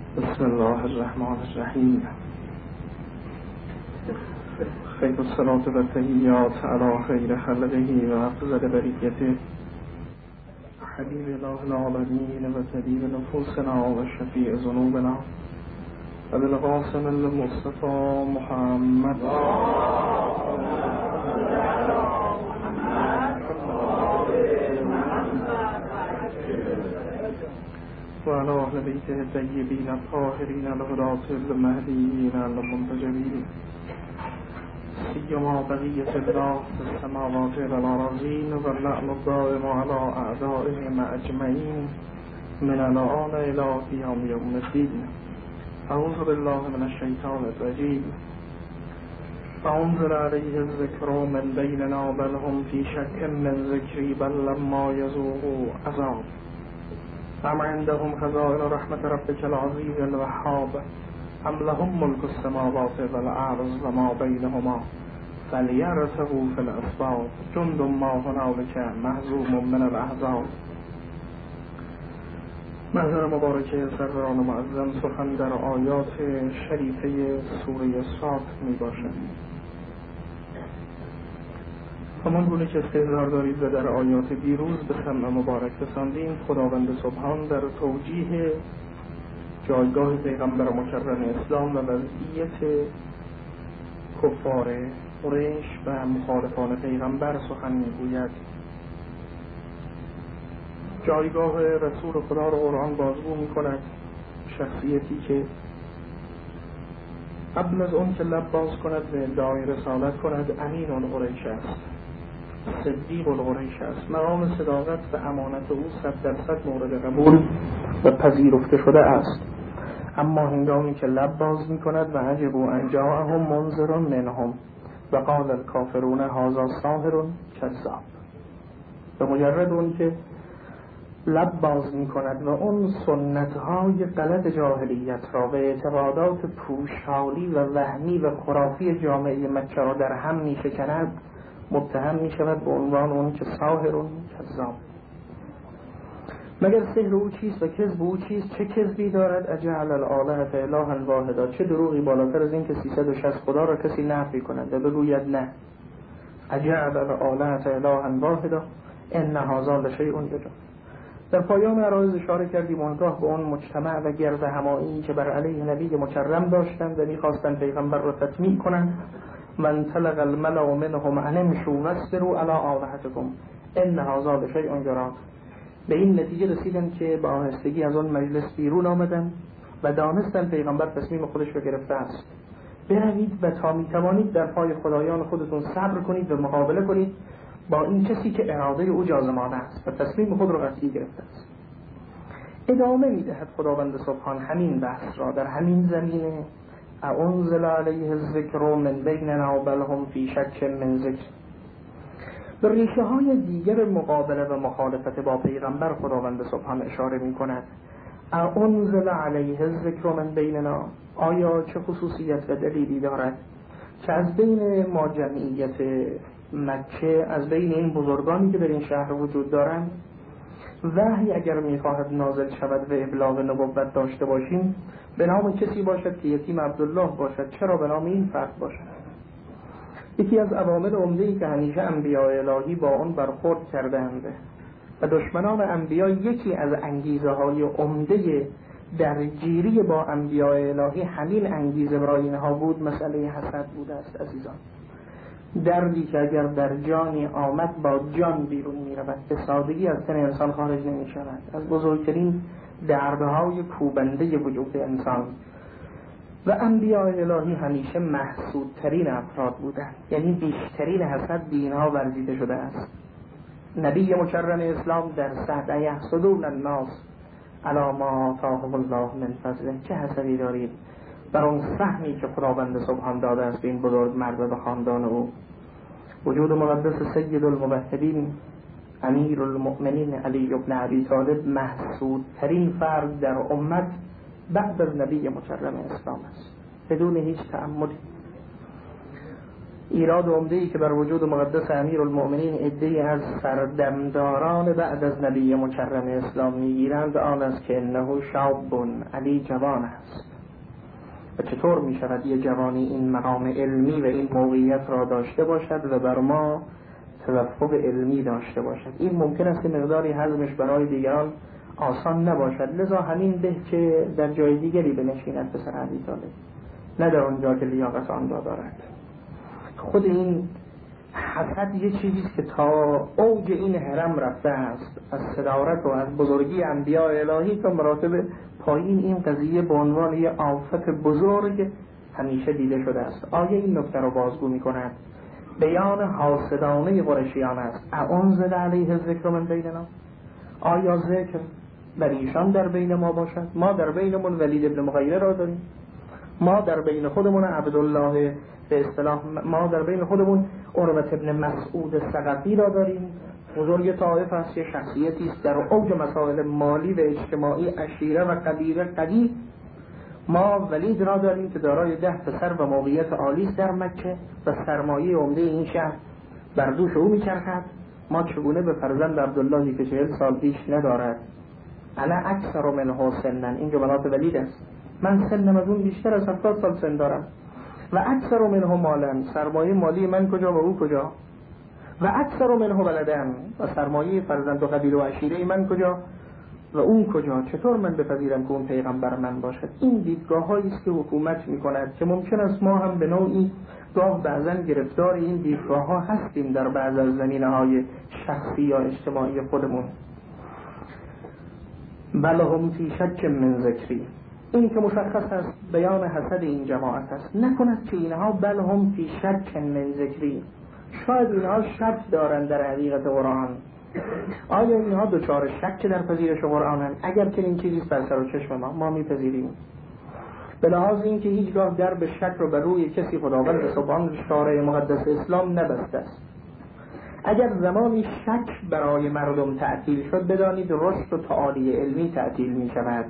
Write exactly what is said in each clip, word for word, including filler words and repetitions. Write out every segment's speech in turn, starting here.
بسم الله الرحمن الرحیم. خیر الصلاة و التحیات علی خیر خلقه و افضل بریته حبیب الله العالمین و طبیب نفوسنا و شفیع ذنوبنا و بالقاسم المصطفى محمد و علی اهل بیته الطیبین الطاهرین الهداة المهدیین المنتجبین سیما بقیة الله في السماوات والأراضین و اللعن الدائم على أعدائهم أجمعین من الآن إلى قیام یوم الدین. اعوذ بالله من الشیطان الرجیم. فأنزل عليه الذكر من بيننا بل هم في شك من ذكري بل لما يذوقوا عذاب أم عندهم خزائن رحمة ربك العزيز الوهاب أم لهم ملك السماوات والأرض وما بينهما فليرتقوا في الأسباب جند ما هنالك مهزوم من الأحزاب. محضر مبارکه سروران معظم سخن در آیات شریفه سوره صاد می باشد. همان گونه که استحضار دارید و در آیات دیروز به سمع مبارک رساندیم، خداوند سبحان در توجیه جایگاه پیغمبر مکرم اسلام و وضعیت کفار قریش و مخالفان پیغمبر سخن میگوید. جایگاه رسول خدا را قرآن بازگو می کند، شخصیتی که قبل از اون که لب باز کند و ادعای رسالت کند امین القریش است، صدیق القریش است. مقام صداقت و امانت او صد درصد مورد قبول و پذیرفته شده است. اما هنگامی که لب باز می کند و عجبوا ان جاءهم منذر منهم و قال الکافرون هذا ساحر کذاب، به مجرد اون که لب باز می کند و اون سنت‌های غلط جاهلیت را و اعتقادات پوشالی و وهمی و خرافی جامعه مکه را در هم می شکند، متهم می شود به عنوان اون که ساحر کذاب. مگر سحر او چیست و کذب او چیست؟ چه کذبی دارد؟ اجعل الآلهة الها واحدا، چه دروغی بالاتر از این که سیصد و شصت خدا را کسی نفی کند و بگوید نه. اجعل الآلهة الها واحدا ان هذا لشیء عجاب. در پایان عرایض اشاره کردیم آنگاه به اون مجتمع و گرد همایی که بر علیه نبی مکرم داشتند و می‌خواستند پیغمبر را تطمیع کنند. من طلق الملأ منهم ان امشوا واصبروا علی آلهتکم ان هذا لشیء یراد. به این نتیجه رسیدن که با آهستگی از اون مجلس بیرون آمدن و دانستن پیغمبر تصمیم خودش رو گرفته است. بروید و تا میتوانید در پای خدایان خودتون صبر کنید و مقابله کنید با این کسی که اراده او جازمانه است و تصمیم خود را قطعی گرفته است. ادامه میدهد خداوند سبحان همین بحث را در همین زمینه. انزل علیه الذکر من بیننا بل هم فی شک من ذکر. به ریشه های دیگر مقابله و مخالفت با پیغمبر خداوند سبحان اشاره می کند. انزل علیه الذکر من بیننا، آیا چه خصوصیت و دلیلی دارد که از بین ما جمعیت مکه، از بین این بزرگانی که در این شهر وجود دارند، وحی اگر میخواهد نازل شود و ابلاغ نبوت داشته باشیم به نام کسی باشد که یتیم عبدالله باشد؟ چرا به نام این فرد باشد؟ یکی از عوامل عمده‌ای که همیشه انبیاء الهی با اون برخورد کردند و دشمنان انبیاء یکی از انگیزه های عمده درگیری با انبیاء الهی همین انگیزه برای اینها بود، مسئله حسد بوده است. عزیزان، دردی که اگر در جانی آمد با جان بیرون می رود، به سادگی از تن انسان خارج نمی شود. از بزرگترین دردهای کوبنده وجود انسان. و انبیاء الهی همیشه محسودترین افراد بودند، یعنی بیشترین حسد به اینها ورزیده شده است. نبی مکرم اسلام در صحبه یحسدون الناس علی ما آتاهم الله من فضله، چه حسدی دارید بر اون سهمی که خداوند سبحان داده است به این بزرگ مرد و خاندان او. وجود مقدس سید الموحدین امیر المؤمنین علی بن ابی طالب محسودترین فرد در امت بعد از نبی مکرم اسلام است، بدون هیچ تأملی. ایراد عمده‌ای که بر وجود مقدس امیرالمؤمنین عده‌ای از سردمداران بعد از نبی مکرم اسلام میگیرند آن است که انه شاب علی جوان است. و چطور می شود یه جوانی این مقام علمی و این موقعیت را داشته باشد و بر ما توفق علمی داشته باشد؟ این ممکن است مقداری هضمش برای دیگران آسان نباشد، لذا همین به که در جای دیگری بنشیند پسر علی طالب، نه در اونجا که لیاقت آن را دارد. خود این حسد یه چیزیست که تا اوج این هرم رفته است، از صدارت و از بزرگی انبیاء الهی تا مراتب پایین این قضیه به عنوان یه آفت بزرگ همیشه دیده شده است. آیا این نکته رو بازگو می کند؟ بیان حاسدانه قریشیان است. اعنزل علیه الذکر من بیننا، آیا ذکر بر ایشان در بین ما باشد؟ ما در بینمون ولید ابن مغیره را داریم، ما در بین خودمون عبدالله به اصطلاح، ما در بین خودمون عروة ابن مسعود ثقفی را داریم، بزرگ طائف است، یه شخصیتی است در اوج مسائل مالی و اجتماعی، عشیره و قبیله قوی. ما ولید را داریم که دارای ده پسر و موقعیت عالی است در مکه و سرمایه عمده این شهر بر دوش او میچرخد. ما چگونه به فرزند عبداللهی که چهل سال پیش ندارد، انا اکثر منه سنا، این جملات ولید است، من سنم از اون بیشتر از هفتاد سال سن دارم، و اکثر منه مالا، سرمایه مالی من کجا و او کجا، و اکثر منه ولدن، و سرمایه فرزند و قبیله و عشیره من کجا و اون کجا، چطور من بپذیرم که اون پیغمبر من باشد؟ این دیدگاه هایی است که حکومت می کند که ممکن است ما هم به نوعی گاه بعضا گرفتار این دیدگاه ها هستیم در بعض از زمینه های شخصی یا اجتماعی خودمون. بل هم فی شک من ذکری، این که مشخص است بیان حسد این جماعت است. نکند که اینها بل هم فی شک من ذکری، شاید اینها شک دارند در حقیقت قرآن. آیا اینها دوچار شک در پذیرش قرآنند؟ اگر که این چیزی بر سر و چشم ما ما میپذیریم، به لحاظ این که هیچگاه در به شک رو بر روی کسی خداوند سبحان شارع مقدس اسلام نبسته است. اگر زمانی شک برای مردم تعطیل شد، بدانید رشد و تعالی علمی تعطیل می شود.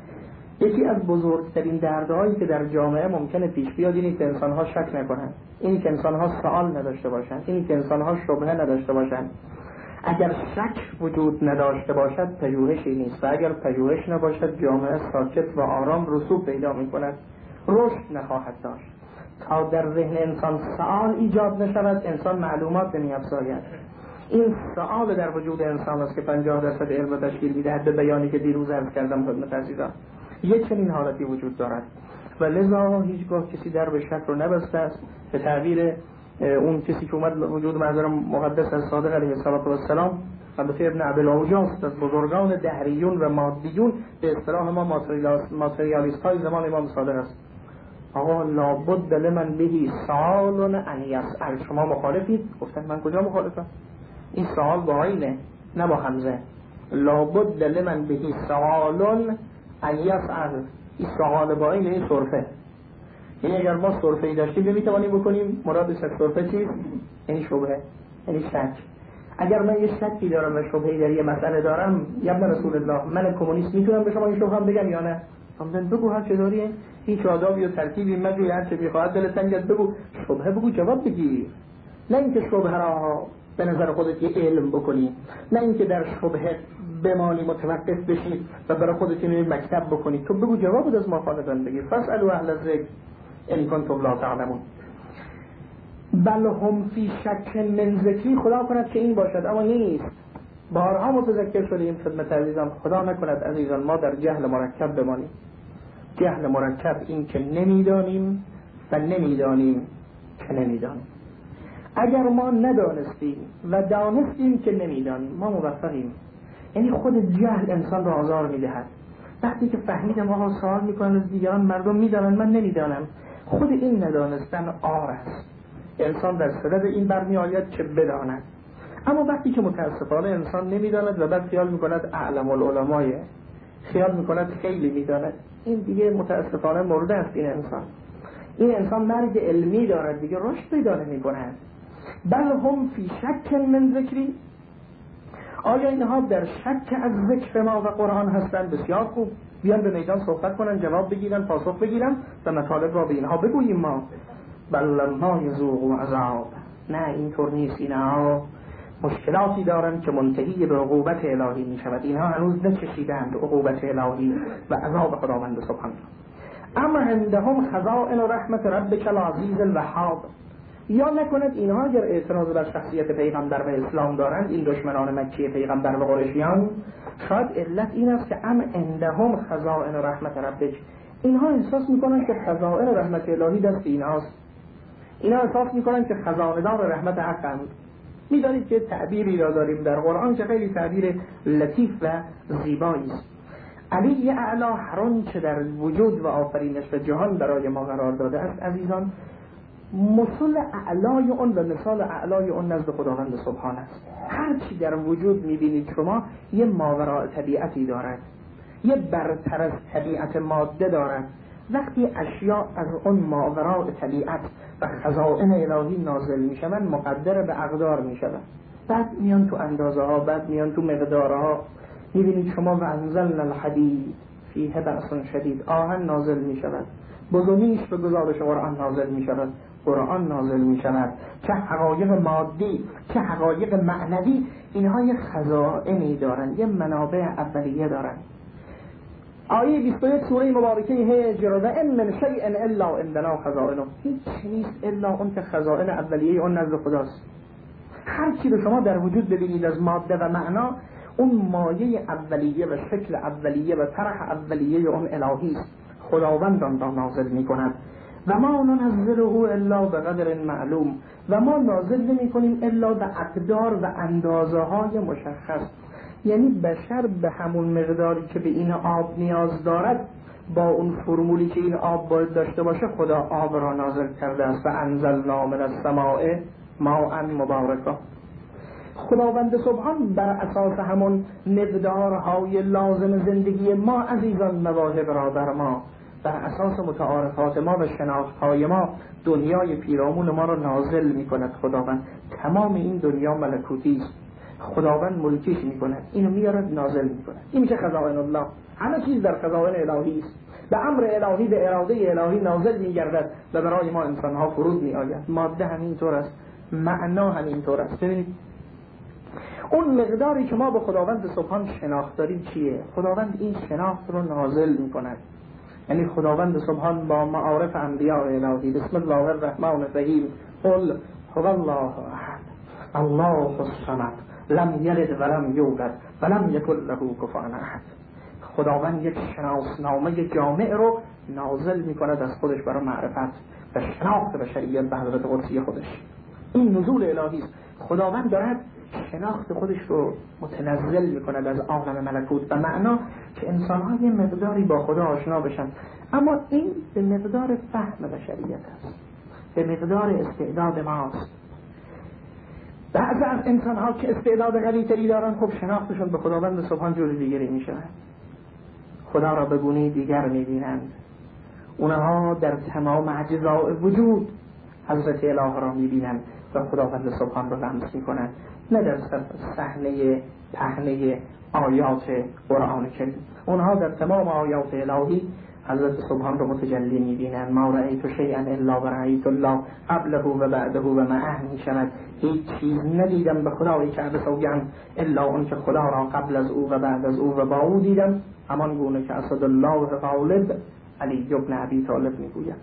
یکی از بزرگترین دردهایی که در جامعه ممکنه پیش بیاد اینه که انسان‌ها شک نکنند، اینی که انسان‌ها سوال نداشته باشند، اینی که انسان‌ها شبهه نداشته باشند. اگر شک وجود نداشته باشد پژوهشی نیست، و اگر پژوهش نباشد جامعه ساکت و آرام رسوب پیدا می‌کند، رشد نخواهد داشت. تا در ذهن انسان سوال ایجاد نشود انسان معلومات نمی‌افزاید. این سوال در وجود انسان است که پنجاه درصد علم تشکیل می‌دهد، به بیانی که دیروز عرض کردم خدمت عزیزان. یک چنین حالتی وجود دارد و لذا هیچگاه کسی در به شک رو نبسته است. به تعبیر اون کسی که اومد وجود محضر مقدس از صادق علیه السلام، البته ابن ابی‌العوجاست، از بزرگان دهریون و مادیون، به اصطلاح ما ماتریالیست های زمان امام صادق است. آقا لابد لمن بهی سؤال ان یسأل، شما مخالفید؟ گفتن من کجا مخالفم؟ این سؤال با عینه نه با همزه. لابد لمن بهی سؤال ان یسأل، این سؤال با عینه، این صرفه. یعنی اگر ما صرفه‌ای داشتیم نمیتوانیم بکنیم. مرادش از صرفه چیست؟ یعنی شبهه، یعنی شک. اگر من یه شکی دارم و شبهه‌ای در یه مسئله دارم، یا ابن رسول الله، من کمونیست میتونم به شما این شبهه بگم یا نه؟ همون بگو هر چه داری، هیچ آدابی و ترتیبی مگوی، هر چه بخواهد دلت تنگت بگو، شبهه بگو، جواب بگیر. نه اینکه شبهه را به نظر خودت یه علم بکنی، نه اینکه در شبهه بمانی متوقف بشی و برای خودت یه مکتب بکنی. تو بگو جواب از ما خواندن بگیر. فاسألوا اهل الذکر ان کنتم لا تعلمون. بل هم فی شک من ذکری، خدا کند که این باشد، اما نیست. بارها متذکر شدیم خدمت عزیزان، خدا نکند عزیزان ما در جهل مرکب بمانیم. جهل مرکب این که نمیدانیم و نمیدانیم که نمیدانیم. اگر ما ندانستیم و دانستیم که نمیدانیم ما موفقیم. یعنی خود جهل انسان را آزار میدهد. وقتی که فهمیدم آقا سوال میکنن از دیگران، مردم میدانن من نمیدانم، خود این ندانستن آر است. انسان در صدد این برمی آید که بداند. اما وقتی که متاسفانه انسان نمیداند و بعد خیال میکند اعلم العلمای، خیال میکند خیلی میداند، این دیگه متاسفانه مرده است. این انسان این انسان مرگ علمی دارد دیگه، رشد پیدا نمی‌کند. بل هم فی شک من ذکری، آیا اینها در شک از ذکر ما و قرآن هستند؟ بسیار خوب، بیان به میدان صحبت کنن، جواب بگیرن، پاسخ بگیرن و مطالب را به اینها بگوییم. ما بل لما یذوقوا عذاب، نه اینطور نیست، اینها مشکلاتی دارند که منتهی به عقوبت الهی می شود. اینها هنوز نچشیدند عقوبت الهی و عذاب خداوند سبحانه. اما عندهم خزائن رحمت ربک العزیز الوهاب، یا نکند اینها اگر اعتراض بر شخصیت پیغمبر و اسلام دارند، این دشمنان مکی پیغمبر و قریشیان، شاید علت این است که ام عندهم خزائن رحمت ربک، اینها احساس میکنند که خزائن رحمت الهی دست اینهاست، اینها احساس میکنند که خزانه‌دار رحمت حقند. میدانید که تعبیری را داریم در قرآن که خیلی تعبیر لطیف و زیبایی است. علی اعلی هر آنچه در وجود و آفرینش و جهان برای ما قرار داده است عزیزان، مثل اعلای اون و مثال اعلای اون نزد خداوند سبحانه است. هر چی در وجود میبینید شما یه ماوراء طبیعتی دارد، یه برتر از طبیعت ماده دارد. وقتی اشیاء از اون ماوراء طبیعت و خزائن الهی نازل میشوند، مقدر به اقدار میشوند، بعد میان تو اندازه ها، بعد میان تو مقدارها. میبینید شما و انزلنا الحدید فیه بأس شدید، آهن نازل میشود، بزرگیش به گزارش قرآن نازل میشود، قرآن نازل میشود، که حقایق مادی که حقایق معنوی، اینها یه خزائنی دارن، یه منابع اولیه دارن. آیه بیست و یک سوره مبارکه هجر: و ان من شیء الا عندنا خزائنه، هیچ نیست الا اون که خزائن اولیه اون نزد خداست. هر چی رو شما در وجود ببینید از ماده و معنا، اون مایه اولیه و شکل اولیه و طرح اولیه اون الهی است، خداوند آن را نازل می‌کند. و ما ننزله الا بقدر معلوم، و ما نازل نمی‌کنیم الا به اقدار و اندازه‌های مشخص. یعنی بشر به همون مقداری که به این آب نیاز دارد، با اون فرمولی که این آب باید داشته باشه، خدا آب را نازل کرده است. و انزلنا من السماء ماء مبارکا. خداوند سبحان بر اساس همون مقدارهای لازم زندگی ما عزیزان مواهب را بر ما، بر اساس متعارفات ما و شناختهای ما، دنیای پیرامون ما را نازل می کند خداوند. تمام این دنیا ملکوتی است، خداوند ملکیش می کند، اینو میارد نازل می کند. این میشه خزائن الله، همه چیز در خزائن الهی است. به امر الهی، به اراده الهی نازل می گردد و برای ما انسان ها فرود می آید. ماده همین طور است، معنا همین طور است. ببینید اون مقداری که ما به خداوند سبحان شناخت داریم چیه؟ خداوند این شناخت رو نازل می کند. یعنی خداوند سبحان با معارف انبیاء الهی، بسم الله الرحمن الرحیم، قل هو الله احد الله الصمد لم یلد ولم یولد ولم یکن له کفوا احد. خداوند یک شناسنامه جامع رو نازل می کند از خودش برای معرفت و شناخت بشریت به حضرت قدسی خودش. این نزول الهی است. خداوند دارد شناخت خودش رو متنزل می کند از عالم ملکوت، و معنا که انسان‌ها یه مقداری با خدا آشنا بشن. اما این به مقدار فهم بشریت است، به مقدار استعداد ماست. بعضی از انسان‌ها که استعداد قوی تری دارن، خب شناختشون به خداوند سبحان جور دیگری می شود، خدا را به گونه دیگر می بینند. اونها در تمام اجزاء وجود حضرت اله را می بینند و خداوند سبحان را لمس می کنند، نه در صحنه پهنه آیات قرآن کریم. اونها در تمام آیات الهی حضرت سبحان را متجلی می بینند. ما رأیت شیئا الا و رأیت الله قبله و بعده و معه می شود. هیچ چیز ندیدم به خدای کعبه سوگند الا اون که خدا را قبل از او و بعد از او و با او دیدم، همان گونه که اسد الله غالب علی ابن ابی طالب می گوید.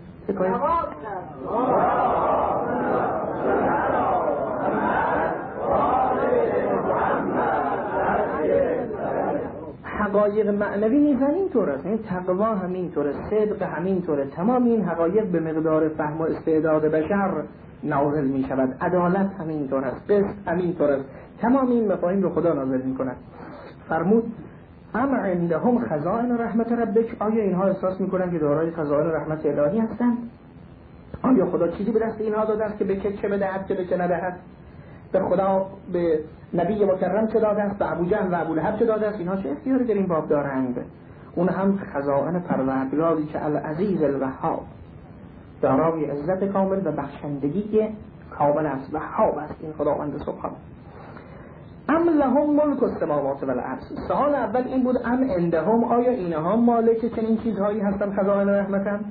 حقایق معنوی نیز همین طور است. این تقوا همین طور است، صدق همین طور است. تمام این حقایق به مقدار فهم و استعداد بشر نازل می شود. عدالت همین طور است، قسط همین طور است. تمام این مفاهیم رو خدا نازل می کند. فرمود ام عندهم خزائن رحمت ربک، آیا اینها احساس می کنند که دارای خزائن رحمت الهی هستند؟ آیا خدا چیزی به دست اینها داده است که به چه بدهد چه به چه ندهد؟ به خدا به نبی مکرم چه داده است، به ابوجهل و ابولهب چه داده است؟ اینها چه اختیاری در این باب دارند؟ اون هم خزائن پروردگاری که العزیز الوهاب، دارای عزت کامل و بخشندگی کامل است، وهاب است این خداوند سبحان. ام لهم ملک السماوات و الارض. سوال اول این بود ام عندهم، آیا اینها مالک چنین چیزهایی هستند خزائن رحمتند؟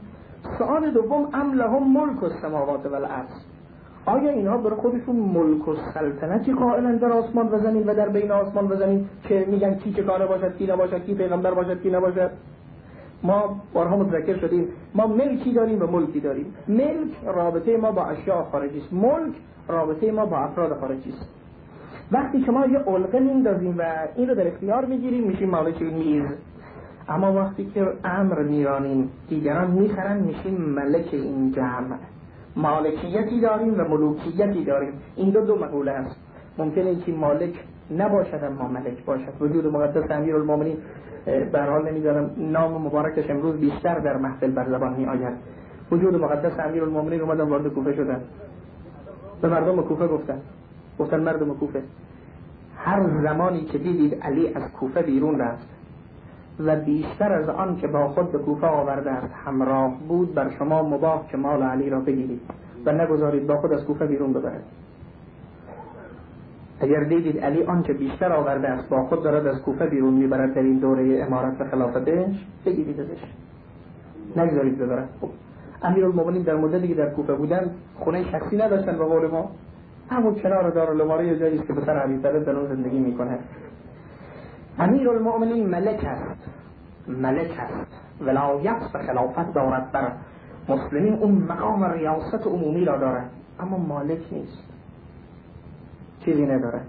سوال دوم ام لهم ملک السماوات و الارض، آیا اینها برای خودشون ملک و سلطنتی قائلن در آسمان و زمین و در بین آسمان و زمین که میگن کی چه کاره باشد کی نباشد کی پیغمبر باشد کی نباشد؟ ما بارها متذکر شدیم ما ملکی داریم و ملکی داریم. ملک رابطه ما با اشیاء خارجی است، ملک رابطه ما با افراد خارجی است. وقتی که ما یه علقه میندازیم و این رو در اختیار میگیریم میشیم مالک این میز، اما وقتی که امر میرانیم دیگران میخرن میشیم ملک این جمع. مالکیتی داریم و ملوکیتی داریم، این دو دو مقوله است. ممکنه که مالک نباشد اما ملک باشد. وجود مقدس امیرالمومنین به هر حال نمیدارم نام مبارکش امروز بیشتر در محفل بر زبان می آید. وجود مقدس امیرالمومنین اومدن وارد کوفه شدن، به مردم کوفه گفتن گفتن مردم کوفه هر زمانی که دیدید علی از کوفه بیرون رفت و بیشتر از آن که با خود به کوفه آورده است همراه بود، بر شما مباح که مال علی را بگیرید و نگذارید با خود از کوفه بیرون ببرد. اگر دیدید علی آن که بیشتر آورده است با خود دارد از کوفه بیرون میبرد در این دوره امارت و خلافتش، بگیرید ازش، نگذارید ببرد. خب امیرالمومنین در مدتی که در کوفه بودن خونه شخصی نداشتن به قول ما، همون کنار دارالاماره جایی است که پسر علی طالب در اون زندگی میکنه. امیرالمومنین ملک است، ملک است، ولایت و خلافت دارد بر مسلمین، اون مقام ریاست عمومی را دارد اما مالک نیست، چیزی ندارد.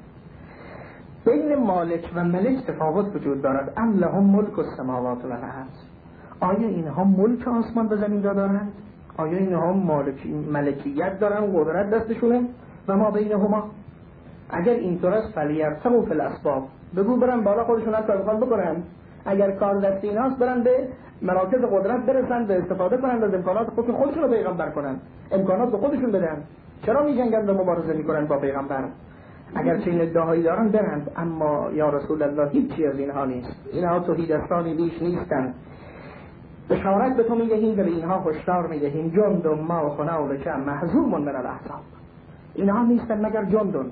بین مالک و ملک تفاوت وجود دارد. ام لهم ملک السماوات و الارض، آیا اینها ملک آسمان و زمین را دارند؟ آیا اینها مالکی ملکیت دارند، قدرت دستشونه؟ و ما بینهما، اگر اینطور است فلیرتقوا فی الاسباب، بگو برن بالا خودشون هر کار بخوان بکنن. اگر کار دست ایناست برن به مراکز قدرت برسن و استفاده کنن از امکانات خودشون، خودشون رو پیغمبر کنن، امکانات به خودشون بدن. چرا میجنگن و مبارزه میکنن با پیغمبر؟ اگر چه این ادعایی دارن برند، اما یا رسول الله هیچی از اینها نیست، اینها توحیدستانی بیش نیستن. بشارت به تو میدهیم و به اینها هشدار میدهیم جند ما خناولک محزوم من الاحزاب، اینها نیستن مگر جندون،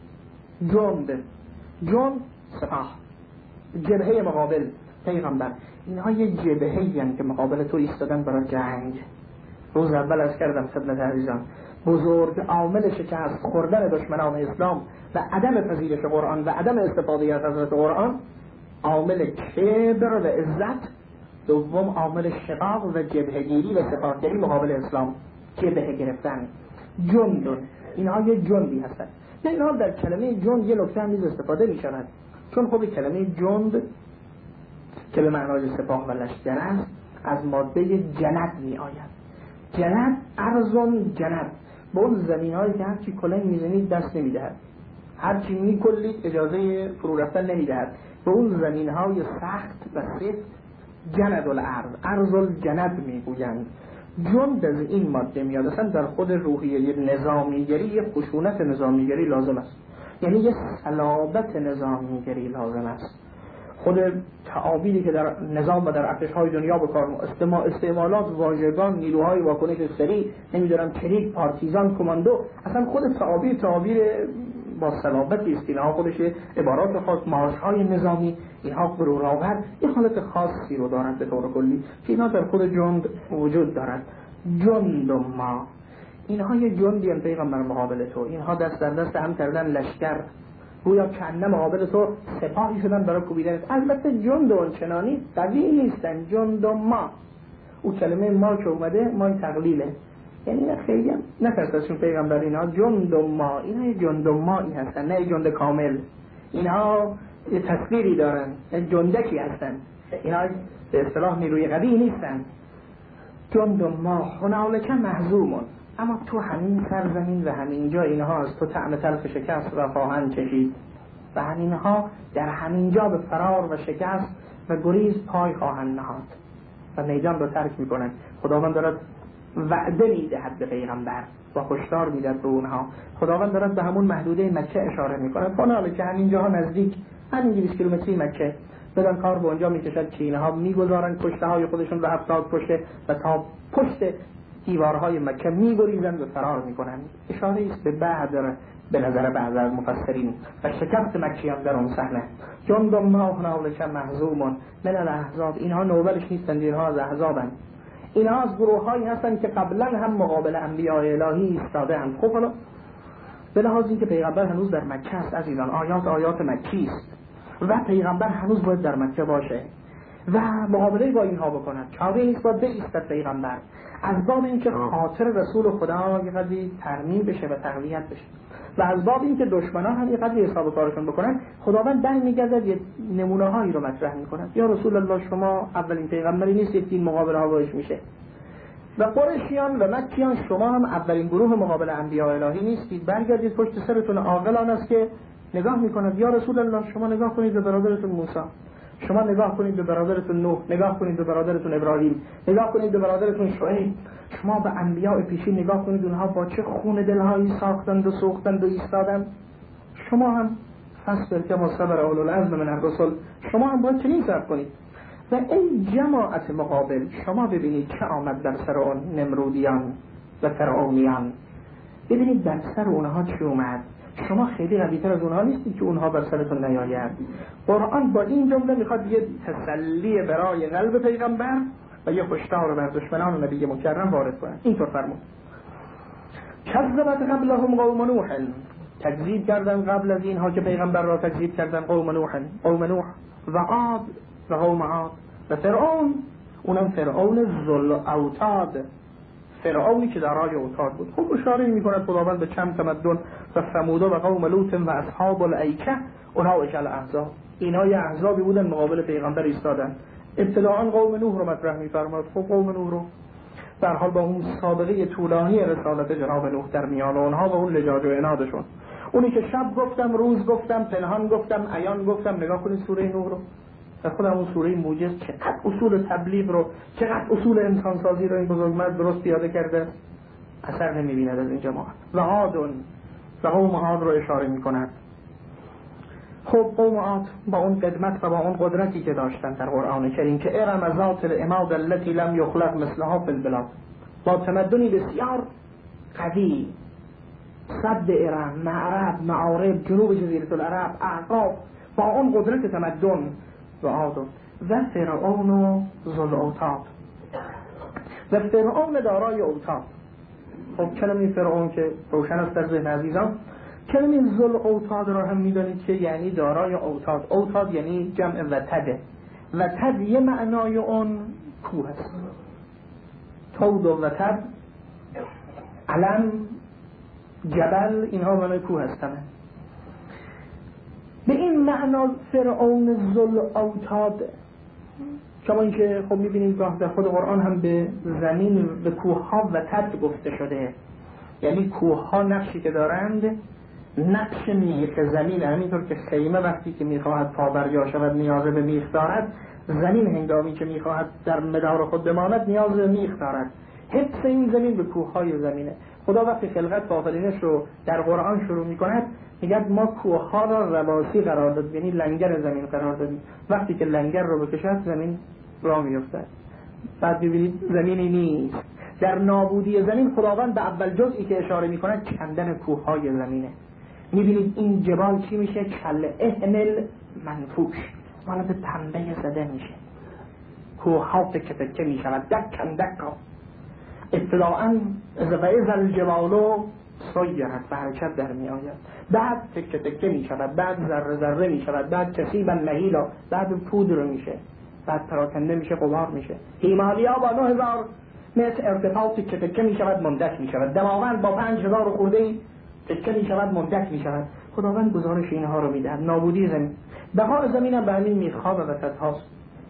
جند جند سپاه، جبهه مقابل پیغمبر. اینها یه جبهه‌ای هستند که مقابل تو ایستادن برای جنگ. روز اول از کردم خدمت عزیزان، بزرگ عامل شکست خوردن دشمنان اسلام و عدم پذیرش قرآن و عدم استفاده از حضرت قرآن، عامل کبر و عزت، دوم عامل شقاق و جبهه‌گیری و سپاهگری مقابل اسلام، جبهه گرفتن. جندون، اینها یه جندی هستند. نه اینها در کلمه جند یه نکته هم نیز استفاده می شود، چون خود کلمه جند که به معنای سپاه و لشکر است از ماده جند می آید. جند، ارزون جند، به اون زمین هایی که هرچی کلنگ میزنید دست نمی دهد، هرچی می کلید اجازه فرو رفتن نمی دهد. به اون زمین های سخت و سفت جند الارض، ارز الجند می گویند. جند از این ماده میاد. اصلا در خود روحیه نظامیگری یه خشونت نظامیگری لازم است، یعنی یه صلابت نظامیگری لازم است. خود تعابیری که در نظام و در ارتش‌های دنیا به کار استعمالات واژگان، نیروهای واکنش سریع، نمیدونم چریک، پارتیزان، کماندو، اصلا خود تعابیر تعابیر با صلابتی است. اینها خودش عبارات خاص، مارش‌های نظامی، اینها غرورآور، این حالت خاصی رو دارند به طور کلی که اینها در خود جند وجود دارد. جند ما، اینها یه جندی هم پیغمبر مقابل تو، اینها دست در دست هم کردن لشکر، گویا کنه مقابل تو سپاهی شدن برای کوبیدن. البته جند اونچنانی قوی نیستن. جند ما، او کلمه ما که اومده ما تقلیله، یعنی خیلی هم نترس ازشون پیغمبر. اینها جند ما، اینها یه جند مایی هستن، نه جند کامل. اینها یه تصویری دارن، یه جندکی هستن، اینها به اصطلاح نیروی قوی نیستن. جند ما هنالک محزومون، اما تو همین سرزمین و همین جا اینها از تو طعم تلخ شکست و خواهند چشید و همینها در همین جا به فرار و شکست و گریز پای خواهند نهاد و میدان رو ترک میکنن. خداوند دارد وعده میدهد به پیغمبر و هشدار میدهد به اونها. خداوند دارد به همون محدوده مکه اشاره میکنه، حالا که همین جاها نزدیک همین دویست کیلومتری مکه بدن کار به اونجا میکشد که اینها میگذارن کشته های خودشون و هفتاد کشته و تا پشت دیوارهای مکه میگریزند و فرار میکنند. اشاره است به بعد به نظر بعض از مفسرین و شکست مکیان در اون صحنه. جند ما هنالک محزوم من الاحزاب، اینها نوبلش نیستند، اینها از احزابند. اینا از گروه هایی هستن که قبلا هم مقابل انبیاء الهی ایستاده اند. خب حالا به لحاظ اینکه پیغمبر هنوز در مکه است از ایران، آیات آیات مکی است و پیغمبر هنوز باید در مکه باشه و مقابله با اینها بکند، چاره نیست باید بایستد پیغمبر از باب اینکه خاطر رسول خدا یه قدری ترمیم بشه و تقویت بشه و از باب اینکه دشمنان هم یه قدری حساب کارشون بکنن. خداوند در میگردد یه نمونه هایی رو مطرح میکنه. یا رسول الله شما اولین پیغمبری نیستید که این مقابله ها باش میشه و قریشیان و مکیان شما هم اولین گروه مقابل انبیاء الهی نیستید. برگردید پشت سرتون عاقلان است که نگاه میکند. یا رسول الله شما نگاه کنید به برادرتون موسی، شما نگاه کنید به برادرتون نوح، نگاه کنید به برادرتون ابراهیم، نگاه کنید به برادرتون شعیب، شما به انبیاء پیشین نگاه کنید اونها با چه خون دلهایی ساختند و سوختند و ایستادند. شما هم فصبر کما صبر اولو العزم من الرسل، شما هم باید چنین صبر کنید. و این جماعت مقابل شما ببینید چه آمد در سر اون نمرودیان و فرعونیان، ببینید در سر اونها چه اومد. شما خیلی قوی‌تر از اونها نیستید که اونها بر سرتون نیاید. قرآن با این جمله میخواد یه تسلی برای قلب پیغمبر و یه هشدار بر دشمنان و نبی مکرم وارد کنه. اینطور فرمود: کذبت قبلهم قوم نوح، تکذیب کردن قبل از اینها که پیغمبر را تکذیب کردن قوم نوح، قوم نوح و عاد و قوم عاد و فرعون، اونم فرعون ذل اوتاد، فرعونی که دارای اوتاد بود. خوب اشاره می‌کند خداوند به چند تمدن و ثمود و قوم لوط و اصحاب الایکه، اونها اجل احزاب، اینها یه احزابی بودن مقابل پیغمبر ایستادن. ابتداءً قوم نوح رو مطرح می‌فرماد. خب قوم نوح رو در حال با اون سابقه طولانی رسالت جناب نوح در میان اونها و اون لجاج و عنادشون، اونی که شب گفتم، روز گفتم، پنهان گفتم، عیان گفتم، نگاه کنید سوره نوح رو. در خود همون سوره موجز چقدر اصول تبلیغ رو، چقدر اصول انسانسازی رو این بزرگمرد درست پیاده کرده، اثر نمی‌بیند از این جماعت. و عادون و قوم عاد رو اشاره می‌کند. خب قوم عاد با اون قدمت و با اون قدرتی که داشتن در قرآن کریم که ارم ذات العماد التي لم یخلق مثلها فی البلاد، با تمدنی بسیار قوی، صد ارم، معرب، معارب، جنوب جزیره العرب، اعقاب، با اون قدرت تمدن و عاد و فرعون و ذل اوتاد و فرعون دارای اوتاد. خب کلمه فرعون که روشن است در ذهن عزیزان، کلمه ذل اوتاد را هم میدانید که یعنی دارای اوتاد. اوتاد یعنی جمع وتده، وتد یه معنای اون کوه است. تود و وتد، علم، جبل، اینها معنای کوه هستند. به این معنا فرعون ذل اوتاد، کما اینکه خب میبینیم گاه در خود قرآن هم به زمین، به کوه ها وتد گفته شده، یعنی کوه ها نقشی که دارند نقش میخ زمین، همینطور که خیمه وقتی که میخواهد پابرجا شود نیاز به میخ دارد، زمین هنگامی که میخواهد در مدار خود بماند نیاز به میخ دارد. حفظ این زمین به کوه های زمینه. خدا وقتی خلقت و آفرینش رو در قرآن شروع میکند میگه ما کوه ها را رواسی قرار داد، یعنی لنگر زمین قرار دادیم. وقتی که لنگر رو بکشد زمین راه میافتد. بعد ببینید زمینی نیست. در نابودی زمین خداوند به اول جزئی که اشاره میکند کندن کوه های زمینه. میبینید این جبال چی میشه؟ کل احمل منفوش، مالا به پنبه زده میشه، کوه ها تکه تکه میشود، دکن دکا. ابتداءً و الجبال سیرت، به حرکت در می آید، بعد تکه تکه می شود، بعد ذره ذره می شود، بعد کثیبا مهیلا، بعد پودر میشه، بعد پراکنده میشه، غبار میشه. هیمالیا با نه هزار متر ارتفاع تکه تکه می شود، مندک می شود. دماوند با پنج هزار خورده تکه می شود، مندک می شود. خداوند گزارش اینها رو میدهد. نابودی زمین، بقای زمین هم به همین میخواب و وسطهاست.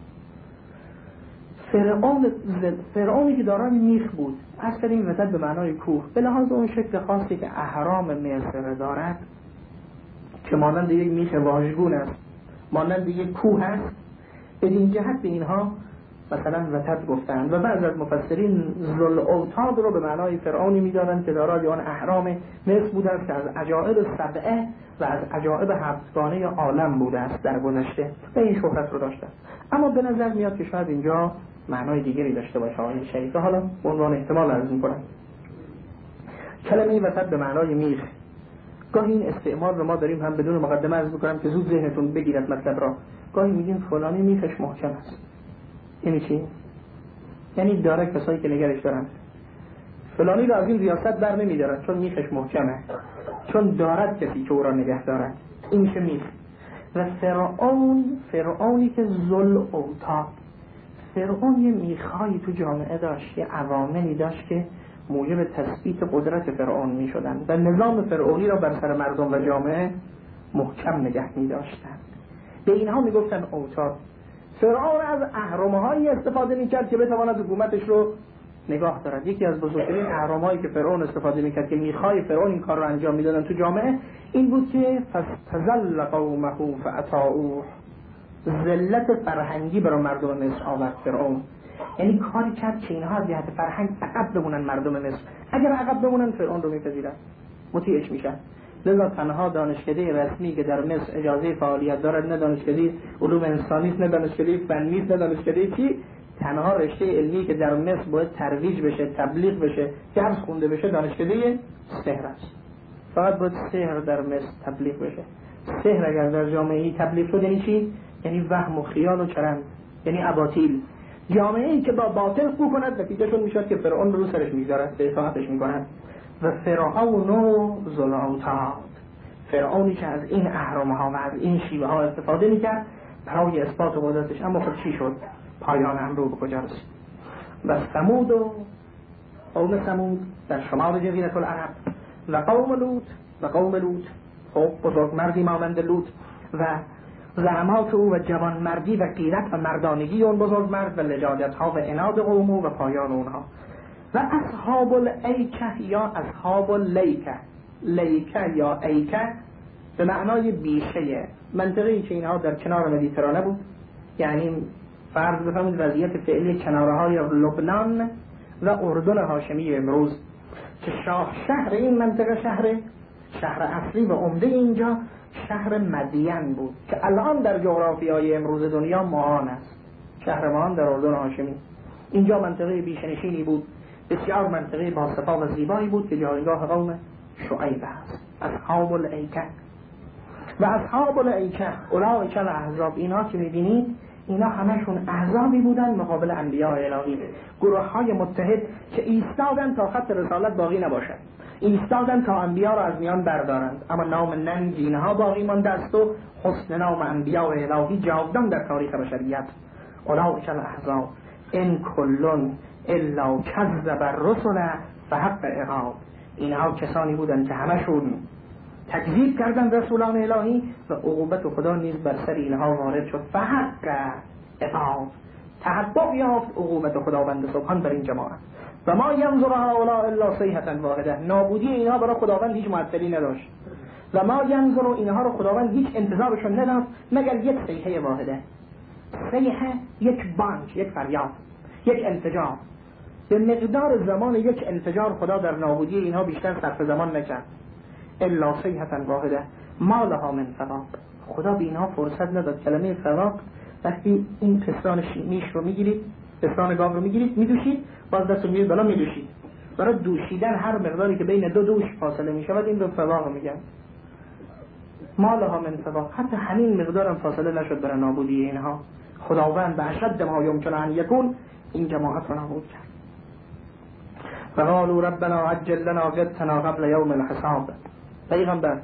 فرعون فرعونی که دارای میخ بود، از کلمه وسط به معنای کوه، به لحاظ اون شکل خاصی که اهرام مصر دارد که مانند یک میخ واژگون است، مانند یک کوه است، به این جهت به اینها مثلا وتد گفتند. و بعض از مفسرین ذل اوتاد رو به معنای فرعونی می‌دانند که دارای آن اهرام مصر بوده است که از عجائب سبعه و از عجائب هفتگانه عالم بوده است در گذشته و این شهرت رو داشته. اما به نظر میاد که شاید اینجا معنای دیگری داشته باشه آیه شریفه. حالا به عنوان احتمال عرض می‌کنم. کلمه وتد به معنای میخ، گاهی این استعمال رو ما داریم هم بدون مقدمه عرض می‌کنم که زود ذهنتون بگیرد مطلب را. گاهی میگیم فلانی میخش محکم است. یعنی چی؟ یعنی داره کسایی که نگرش دارن. فلانی را از این ریاست بر نمیدارد چون میخش محکمه، چون دارد کسی که او را نگه دارد. این چه میخ. و فرعون، فرعونی که ذل اوتاد، فرعون یه میخایی تو جامعه داشت، یه عواملی داشت که موجب تثبیت قدرت فرعون میشدن و نظام فرعونی را بر سر مردم و جامعه محکم نگه میداشتن. به اینها میگفتن اوتاد. فرعون از اهرم‌هایی استفاده میکرد که بتواند حکومتش رو نگاه دارد. یکی از بزرگترین اهرم‌هایی که فرعون استفاده میکرد که میخای فرعون این کار رو انجام میدادن تو جامعه این بود که فاستذل قومه فاطاعوه، ذلت فرهنگی برای مردم مصر آورد فرعون. یعنی کاری کرد که اینها از جهت فرهنگ عقب بمونن مردم مصر. اگر عقب بمونن فرعون رو میپذیرن، مطیعش میشن. لذا تنها دانشکده رسمی که در مصر اجازه فعالیت دارد نه دانشکده علوم انسانی است، نه دانشکده فنی است، نه دانشکده چی، تنها رشته علمی که در مصر باید ترویج بشه، تبلیغ بشه، درس خونده بشه، دانشکده سحر است. فقط باید سحر در مصر تبلیغ بشه. سحر اگر در جامعه تبلیغ شد یعنی چی؟ یعنی وهم و خیال و چرند، یعنی اباطیل. جامعه ای که با باطل خو کند نتیجهشون میشد که فرعون رو سرش میذارد، به اطاعتش میکنند. و فرعون و ذل اوتاد، فرعونی که از این اهرم‌ها و از این شیوه ها استفاده میکرد برای اثبات قدرتش. اما خب چی شد؟ پایان امر به کجا رسید؟ و ثمود و قوم ثمود در شمال جزیره العرب و قوم لوط و قوم لوط، خب بزرگ مردی مانند لوط و زعمات او و جوان مردی و غیرت و مردانگی اون بزرگ مرد و لجاجت ها و عناد قوم و پایان اونها. و اصحاب الایکه یا اصحاب اللیکه، لیکه یا ایکه به معنای بیشه، منطقه‌ای که اینها در کنار مدیترانه بود. یعنی فرض بفرمایید وضعیت فعلی کنارهای لبنان و اردن هاشمی امروز که شاه شهر این منطقه، شهر شهر اصلی و عمده اینجا شهر مدین بود که الان در جغرافیای امروز دنیا ماهان است. شهر ماهان در اردن هاشمی. اینجا منطقه بیشنشینی بود، بسیار منطقه باصفا و زیبایی بود که جایگاه قوم شعیب است. اصحاب الایکه و اصحاب الایکه اولئک الاحزاب، اینا که میبینید اینا همشون احزابی بودن مقابل انبیاء الهی، گروه های متحد که ایستادن تا خط رسالت باقی نباشد، ایستادن تا انبیاء را از میان بردارند، اما نام ننگ اینها باقی مانده است و حسن نام انبیاء الهی جاودان در تاریخ بشریت. اولئک الاحزاب ان کلون الا کذب الرسل فحق عقاب، اینها کسانی بودند که همشون تکذیب کردن رسولان الهی و عقوبت خدا نیز بر سر اینها وارد شد. فحق عقاب، تحقق یافت عقوبت خداوند سبحان بر این جماعت. و ما ینظر هؤلاء الا صیحة واحده، نابودی اینها برای خداوند هیچ معطلی نداشت. و ما ینظر، اینها رو خداوند هیچ انتظارشون نداشت مگر یک صیحه واحده. صیحه یک بانگ، یک فریاد، یک انفجار. به مقدار زمان یک انفجار خدا در نابودی اینها بیشتر صرف زمان نکرد. الا صیحة واحده ما لها من فواق، خدا به اینها فرصت نداد. کلمه فواق وقتی این پستان میش رو میگیرید، پستان گاو رو میگیرید میدوشید، باز دست رو میگیرید بالا میدوشید، برای دوشیدن هر مقداری که بین دو دوش فاصله میشود این رو فواق میگن. ما لها من فواق، حتی همین مقدار هم فاصله نشد برای نابودی اینها. خداوند به اشد ما یمکن ان یکون این جماعت رو نابود کرد. فقالوا ربنا عجل لنا قطنا قبل یوم الحساب، پیغمبر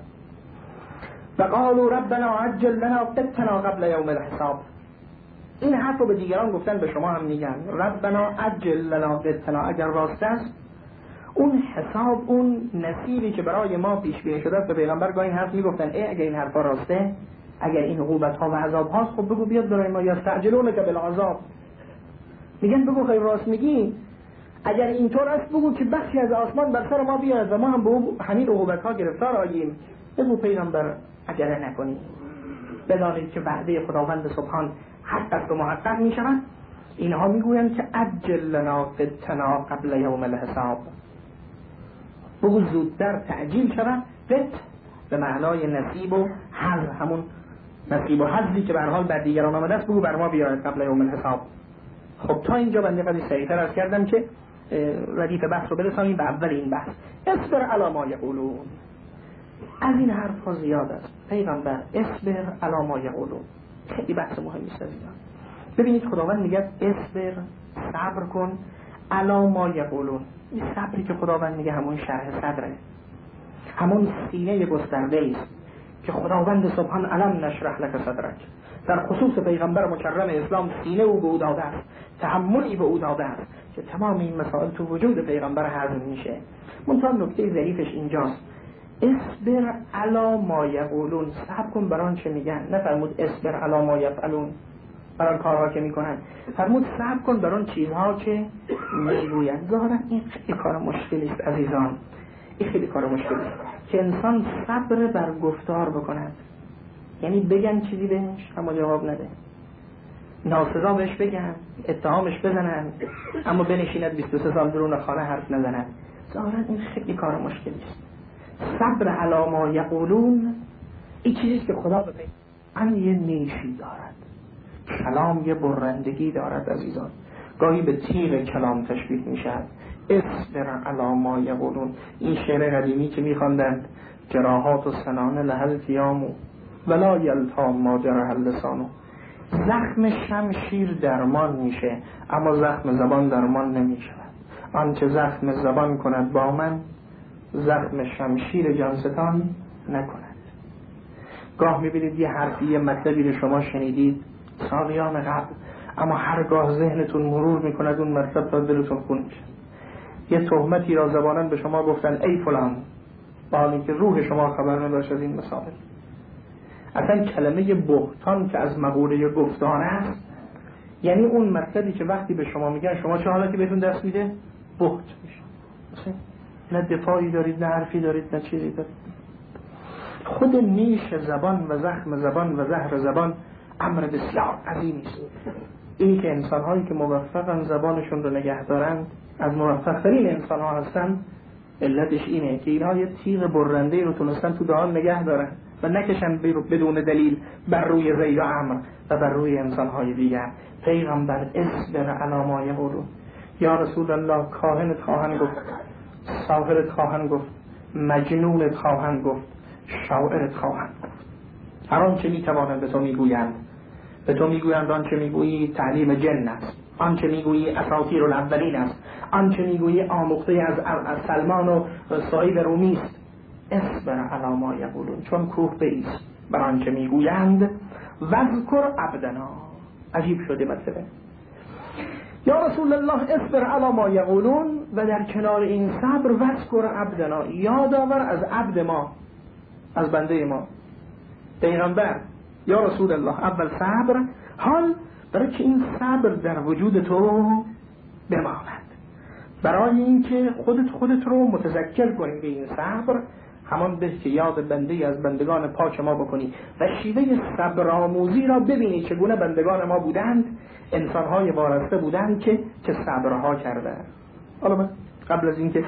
فقالوا ربنا عجل لنا قطنا قبل یوم الحساب، این حرف رو به دیگران گفتن، به شما هم میگن ربنا عجل لنا قطنا. اگر راست است اون حساب، اون نصیبی که برای ما پیش بینی شده به پیغمبر گاهی حرف میگفتن ای اگر این حرفا راسته، اگر این عقوبت ها و عذاب هاست، خب بگو بیاد برای ما. یستعجلونک بالعذاب، میگن بگو خیلی راست میگی، اگر اینطور است بگو که بخشی از آسمان بر سر ما بیاد و ما هم به همین عقوبت ها گرفتار آییم. بگو پیغمبر اگر نکنی. بدانید که وعده خداوند سبحان حق است و محقق می شود. اینها میگویند که عجل لنا قطنا قبل یوم الحساب، بگو زودتر تعجیل شود. قط به معنای نصیب و حظ، همون نصیب و حظی که به هر حال بر دیگران آمده است بگو بر ما بیاید قبل یوم الحساب. خب تا اینجا بنده قضیه سریعتر عرض کردم که ردیف بحث رو برسانیم به اول این بحث. اصبر علی ما یقولون، از این حرف ها زیاد است پیغمبر. اصبر علی ما یقولون، خیلی بحث مهمی است. ببینید خداوند میگه اصبر صبر کن علی ما یقولون. این صبری که خداوند میگه همون شرح صدره، همون سینه گسترده است که خداوند سبحان علم نشرح لک صدرک در خصوص پیغمبر مکرم اسلام سینه او به او داده است، تحملی به او داده است که تمام این مسائل تو وجود پیغمبر هضم میشه. منتها نکته ظریفش اینجاست، اصبر علی ما یقولون، صبر کن بر آن چه میگن. نفرمود اصبر علی ما یفعلون، بر آن کارها که میکنن، فرمود صبر کن بر آن چیزها که میگویند. ظاهرا این خیلی کار مشکلی است عزیزان، این خیلی کار مشکلی است که انسان صبر بر گفتار بکند. یعنی بگن چیزی بهش اما جواب نده، ناسزا بهش بگن، اتهامش بزنن اما بنشیند بیست و سه سال درون خانه حرف نزند. ظاهرا این خیلی کار مشکلی است. صبر علی ما یقولون این چیزی که خدا به پیغمبر یه نیشی دارد، کلام یه برندگی دارد عزیزان، گاهی به تیغ کلام تشبیه میشد. اصبر علی ما یقولون، این شعر قدیمی که میخواندند جراحات و سنان لهل تیامو ولا یلتا ما جرح اللسانو، زخم شمشیر درمان میشه اما زخم زبان درمان نمیشه. آنچه زخم زبان کند با من، زخم شمشیر جانستان نکند. گاه میبینید یه حرفی یه مطلبی رو شما شنیدید سالیان قبل، اما هرگاه ذهنتون مرور میکند اون مطلب تا دلتون خون میشه. یه تهمتی را زبانان به شما گفتن ای فلان، با حالی که روح شما خبر نداشت از این مسائل. اصلا کلمه بهتان که از مقوله گفتار است، یعنی اون مطلبی که وقتی به شما میگن شما چه حالتی بهتون دست میده؟ بهت میشه. مثلا نه دفاعی دارید، نه حرفی دارید، نه چیزی دارید. خود نیش زبان و زخم زبان و زهر زبان امر بسیار عظیمی است. این که انسان‌هایی که موفقن زبانشون رو نگه دارن از موفق‌ترین انسان‌ها هستن، علتش اینه که اینها یه تیغ برنده رو تونستن تو دهان نگه دارن و نکشن بدون دلیل بر روی زید و عمرو و بر روی انسان‌های دیگر. پیغمبر اصبر علی ما یقولون، یا رسول الله کاهنت خواهند گفت، ساحرت خواهند گفت، مجنونت خواهند گفت، شاعرت خواهند گفت. هر آنچه میتوانند به تو میگویند، به تو میگویند آنچه میگویی تعلیم جن است، آنچه میگویی اساطیر الاولین است، آنچه میگویی آموخته از, از سلمان و صهیب رومی است. اصبر علی ما یقولون، چون کوه بایست بر آنچه میگویند. واذکر عبدنا، عجیب شده مثلا یا رسول الله اصبر علی ما یقولون، و در کنار این صبر واذکر عبدنا، یادآور از عبد ما، از بنده ما پیغمبر. یا رسول الله اول صبر، حال برای که این صبر در وجود تو بماند، برای اینکه خودت خودت رو متذکر کنی به این صبر، همان به که یاد بنده از بندگان پاک ما بکنی و شیوه صبر آموزی را ببینی چگونه بندگان ما بودند، انسانهای وارسته بودند که چه صبرها کردند. حالا من قبل از اینکه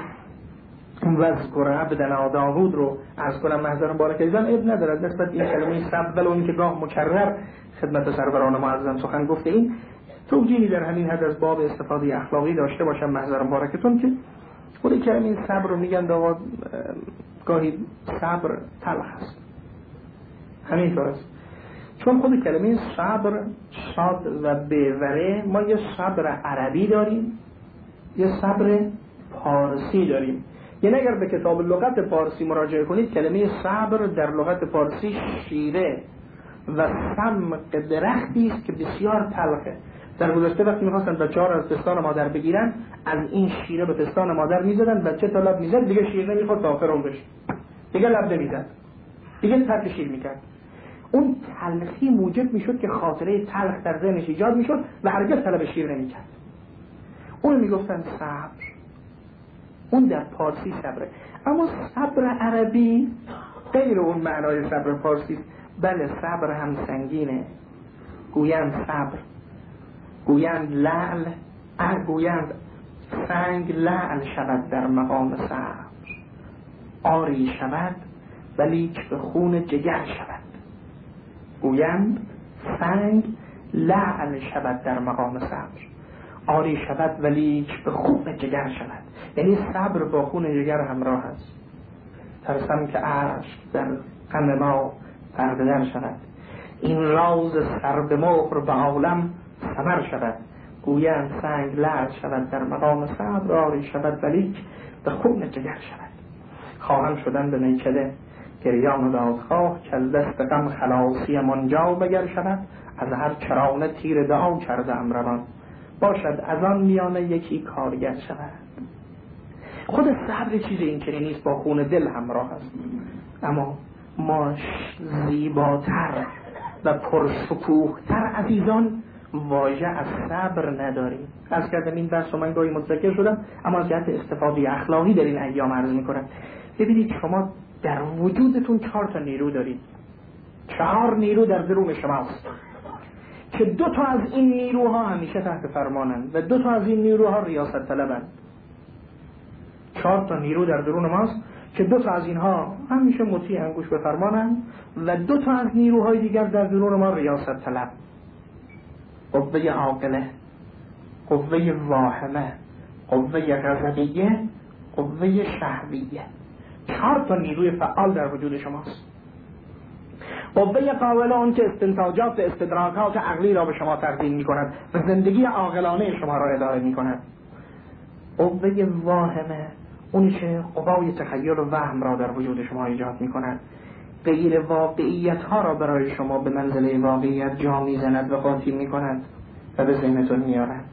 واذکر عبدنا داوود رو از کنم محضر مبارک ایزان اب ندارد نسبت این کلمه صبر، ولو این که گاه مکرر خدمت سروران معظم سخن گفته، این توجیهی در همین حد از باب استفاده اخلاقی داشته باشم محضر مبارکتون که خود کلمه صبر رو میگن داوود گاهی صبر تلخ است، همین طور است. چون خود کلمه صبر شاد و بوره، ما یه صبر عربی داریم، یه صبر پارسی داریم. یعنی اگر به کتاب لغت پارسی مراجعه کنید، کلمه صبر در لغت پارسی شیره و سمق درختی است که بسیار تلخه. در گذشته وقتی می‌خواستن بچه‌ها را از پستان مادر بگیرن، از این شیره به پستان مادر می‌زدن، بچه تا لب می‌زد دیگه شیر نمی‌خورد تا آخر عمرش، دیگه لب نمی‌زد، دیگه ترک شیر می‌کرد. اون تلخی موجب می‌شد که خاطره تلخ در ذهنش ایجاد می‌شد و هرگز طلب شیر نمی‌کرد. اون میگفتن صبر. اون در پارسی صبره، اما صبر عربی غیر اون معنای صبر پارسی. بله صبر هم سنگینه، گویند صبر، گویند لعل، گویند سنگ لعل شود در مقام صبر، آری شود ولیک به خون جگر شود. گویند سنگ لعل شود در مقام صبر، آری شود ولیک به خون جگر شود. یعنی صبر با خون جگر همراه است. ترسم که عشق در غم ما پرده در شود، این راز سر به مهر به عالم ثمر شود. گویند سنگ لعل شود در مقام صبر، آری شود ولیک به خون جگر شود. خواهم شدن به میکده گریان و دادخواه، که از دست غم خلاصی منجا بگر شود. از هر کرانه تیر دعا کرده ام روان، باشد از آن میانه یکی کارگر شود. خود صبر چیز این چنین نیست، با خون دل همراه است. اما ما زیباتر و پرشکوهتر عزیزان واژه از صبر نداریم. از کردم این درس رو من گاهی متذکر شدم، اما از جهت استفاده اخلاقی در این ایام عرض میکنم. ببینید شما در وجودتون چهار تا نیرو دارید، چهار نیرو در درون شماست که دو تا از این نیروها همیشه تحت فرمانند و دو تا از این نیروها ریاست طلبند. چهار تا نیرو در درون ماست که دو تا از اینها همیشه مطیع انگوش به فرمانند و دو تا از نیروهای دیگر در درون ما ریاست طلب. قوه عاقله، قوه واهمه، قوه غضبیه، قوه شهویه. چهار تا نیروی فعال در وجود شماست. قوه قابله اون که استنتاجات و استدراکات عقلی را به شما تقدیم می کند و زندگی عاقلانه شما را اداره می کند. قوه واهمه اونی که قوای تخیل و وهم را در وجود شما ایجاد می کند، غیر واقعیت ها را برای شما به منزله واقعیت جا می زند و قاطی می کند و به ذهنتون می آرد.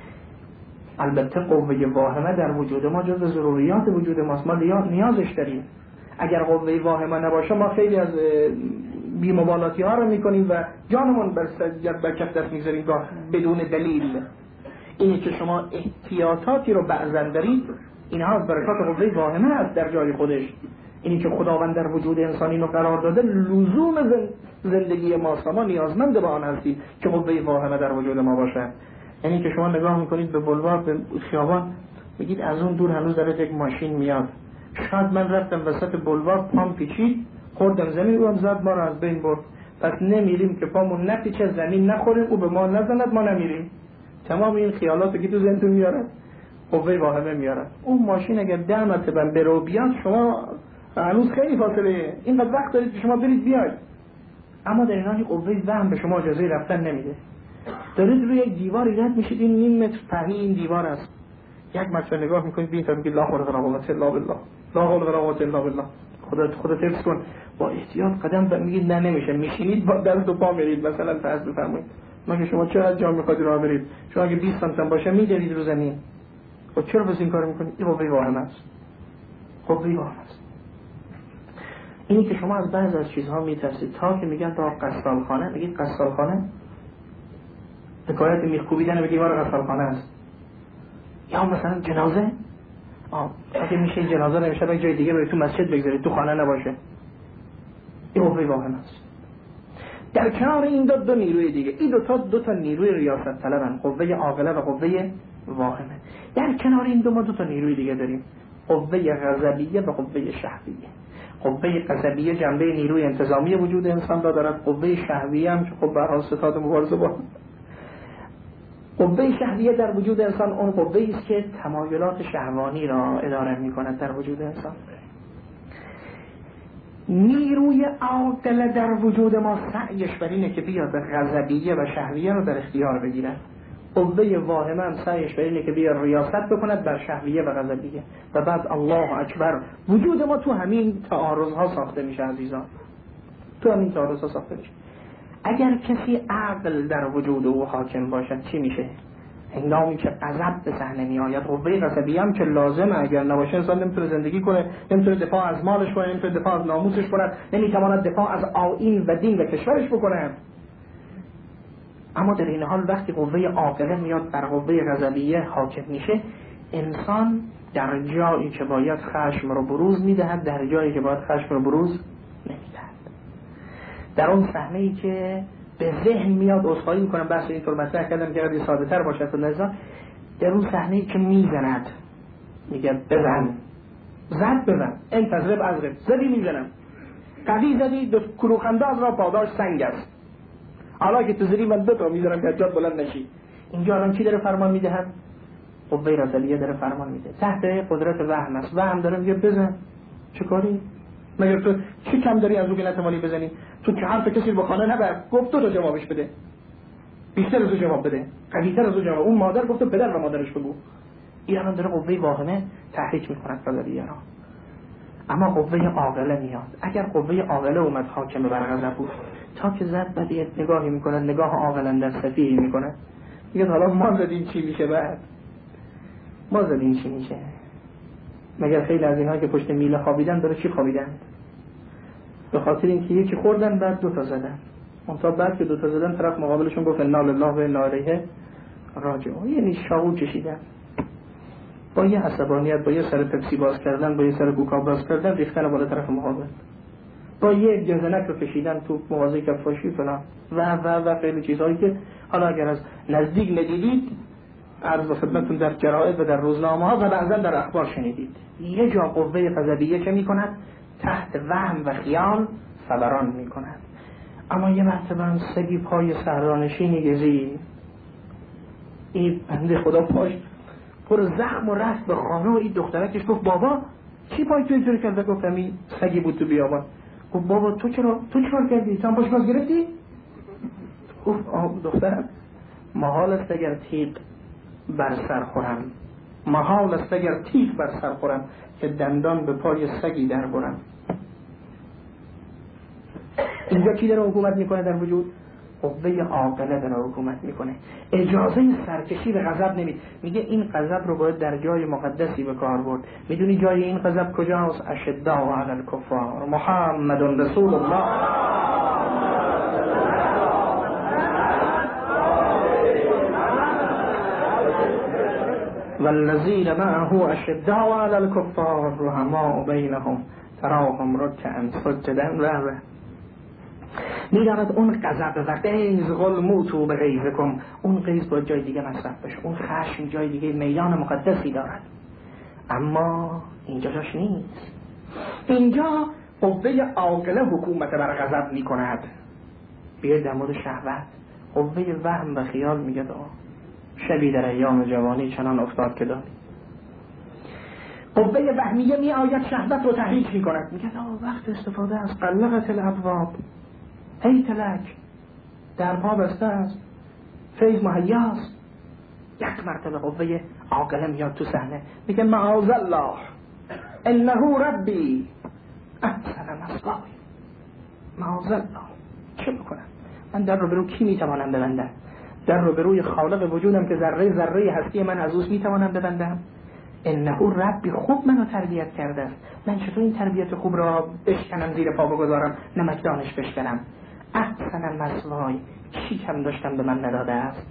البته قوه واهمه در وجود ما جزو ضروریات وجود ماست، ما نیازش داریم. اگر قوه واهمه نباشه ما خیلی از بی‌مبالاتی ها رو میکنیم و جانمون بر بر کف دست میذاریم بدون دلیل. اینی که شما احتیاطاتی رو بعضا دارید، اینها از برکات قوه واهمه است در جای خودش. اینی که خداوند در وجود انسانی رو قرار داده لزوم زندگی ماست، ما نیازمند به آن هستیم که قوه واهمه در وجود ما باشه. یعنی که شما نگاه میکنید به بلوار، به خیابان، میگید از اون دور هنوز داره یک ماشین میاد. شاید من رفتم وسط بلوار پام پیچید، خوردم زمین، او هم زد ما رو از بین برد. پس نمیریم که پامون نپیچه، زمین نخوریم، او به ما نزند، ما نمیریم. تمام این خیالات که تو ذهنتون میاره قوه واهمه میاره. اون ماشین اگر ده مرتبه بره و بیاد، شما هنوز خیلی فاصله، اینقدر وقت دارید که شما برید بیاید. اما در این حال قوه وهم به شما اجازه رفتن نمیده. دارید روی یک دیواری رد میشید، این نیم متر پهنی این دیوار است. یک مرتبه نگاه میکنید ببینید تا میگید لا حول ولا قوة الا بالله، لا حول ولا قوة الا بالله. خودت خودت حفظ کن، با احتیاط قدم ب... میگید نه نمیشه، میشینید با دست و پا میرید. مثلا فرض بفرمایید مگه شما چقدر جا میخواید راه برید، شما اگه بیست سانتی باشه میذارید رو زمین. خب چرا بس این کارو میکنید؟ این قوه واهمه است. قوه واهمه است. اینی که شما از بعضی از چیزها میترسید، تا که میگن تا قصالخانه، میگید قصالخانه حکایت میخکوبیدن به دیوار قصالخانه است. یا مثلا جنازه، آه اگه میشه جنازه نمیشه به جای دیگه برید تو مسجد بگذارید، تو خانه نباشه. این قوه واهمه است. در کنار این دو دو نیروی دیگه، این دو تا دو تا نیروی ریاست طلبن، قوه عاقله و قوه واهمه. در کنار این دو ما دو تا نیروی دیگه داریم، قوه غضبیه و قوه شهویه. قوه غضبیه جنبه نیروی انتظامی وجود انسان را دارد. قوه شهویه هم که خب به هر حال ستاد مبارزه با قوه شهویه در وجود انسان اون قوه است که تمایلات شهوانی را اداره می‌کند در وجود انسان. نیروی عاقله در وجود ما سعیش بر اینه که بیاد غضبیه و شهویه رو در اختیار بگیرد. قوه واهمه هم سعیش بر اینه که بیاد ریاست بکند بر شهویه و غضبیه. و بعد الله اکبر، وجود ما تو همین تعارض‌ها ساخته میشه عزیزان، تو همین تعارض‌ها ساخته میشه. اگر کسی عقل در وجود او حاکم باشد چی میشه؟ هنگامی که غضب به صحنه می آید، قوه غضبیه هم که لازمه، اگر نباشه انسان نمیتونه زندگی کنه، نمیتونه دفاع از مالش کنه، نمیتونه دفاع از ناموسش کنه، نمیتواند دفاع از آیین و دین و کشورش بکنه. اما در این حال وقتی قوه عاقله میاد بر قوه غضبیه حاکم میشه، انسان در جایی که باید خشم رو بروز میدهد، در جایی که باید خشم رو بروز نمیدهد. در اون صحنه‌ای که به ذهن میاد، عذرخواهی میکنم بحث اینطور مطرح کردم که اگه ساده تر باشه تو نظر، در اون صحنه‌ای که میزند، میگه بزن، زد بزن، انتظرب ازرب، زدی میزنم، قوی زدی، دو کروخنداز را پاداش سنگ است، حالا که تو زدی من دو تا میذارم که جات بلند نشی. اینجا الان کی داره فرمان میدهد؟ قوه غضبیه داره فرمان میده، تحت قدرت وهم است. وهم داره میگه بزن، چه کاری؟ مگر تو چی کم داری از او که نتوانی بزنی؟ تو که حرف کسی رو به خانه نبر، گفت تو تو جوابش بده. بیشتر از او جواب بده، قوی‌تر از او جواب. اون مادر گفت پدر و مادرش بگو. این الان داره قوه واهمه تحریک میکند قضاویه را. اما قوه عاقله میاد. اگر قوه عاقله اومد حاکم بر غضب بود، تا که زد بعد یه نگاهی میکنه، نگاه عاقلانه در صفیحی میکنه، میگه حالا ما زدیم چی میشه؟ بعد ما زدیم چی میشه؟ مگر خیلی از اینها که پشت میله خوابیدن داره چی خوابیدن؟ به خاطر اینکه یکی خوردن بعد دو تا زدن. اون تا بعد که دو تا زدن طرف مقابلشون گفت انا لله و انا الیه راجعون. یعنی شاغول کشیدن. با یه عصبانیت، با یه سر پپسی باز کردن، با یه سر کوکا باز کردن، ریختن بالا طرف مقابل. با یه گزنک رو کشیدن تو مغازه کفاشی فلان و و و خیلی چیزهایی که حالا اگر از نزدیک ندیدید عرض به خدمتتون در جرائد و در روزنامه ها و بعضا در اخبار شنیدید. یه جا قوه غضبیه چه میکند؟ تحت وهم و خیال فوران میکند. اما یه مرتبه هم سگی پای سهرانشینی گزید، این بنده خدا پاش پر زخم و رفت به خانه و این دخترکش گفت بابا چی پای تو اینطوری کرده؟ گفت همین سگی بود تو بیابان. گفت بابا تو چرا تو چیکار کردی؟ تو هم پاش باز گرفتی؟ گفت آه دخترم محال است اگر تیغ بر سر خورم، محال است اگر تیغ بر سر خورم که دندان به پای سگی در برم. اینجا کی داره حکومت میکنه در وجود؟ قوه عاقله داره حکومت میکنه. اجازه سرکشی به غضب نمید. میگه این غضب رو باید در جای مقدسی به کار برد. میدونی جای این غضب کجاست؟ اشداء علی الکفار محمد رسول الله والذین معه اشداء علی الکفار رحماء بینهم تراهم رکعا سجدا و میداند اون غضب و غیظ قل موتوا بغیظکم، اون غیظ با جای دیگه مصرف بشه، اون خشم جای دیگه میدان مقدسی دارد. اما اینجا جاش نیست. اینجا قوه عاقله حکومت بر غضب میکند. بیاید در مورد شهوت، قوه وهم و خیال میگه دا شبی در ایام جوانی چنان افتاد که دانی. قوه وهمیه می آید شهوت رو تحریک میکند، میگه دا وقت استفاده از قلقت الابواب، هی تلک در پا بسته است، فیض مهیاست. یک مرتبه قوه عاقله میاد تو صحنه، میگه معاذ الله انه ربی احسن مثوای. معاذ الله چه بکنم؟ من در رو به رو کی میتوانم ببندم؟ در رو به روی خالق وجودم که ذره ذره هستی من از اوست میتوانم ببندم؟ انه ربی خوب منو تربیت کرده است، من چطور این تربیت خوب را بشکنم زیر پا بگذارم، نمکدانش بشکنم؟ احسن مثوای، چی کم داشتم به من نداده است؟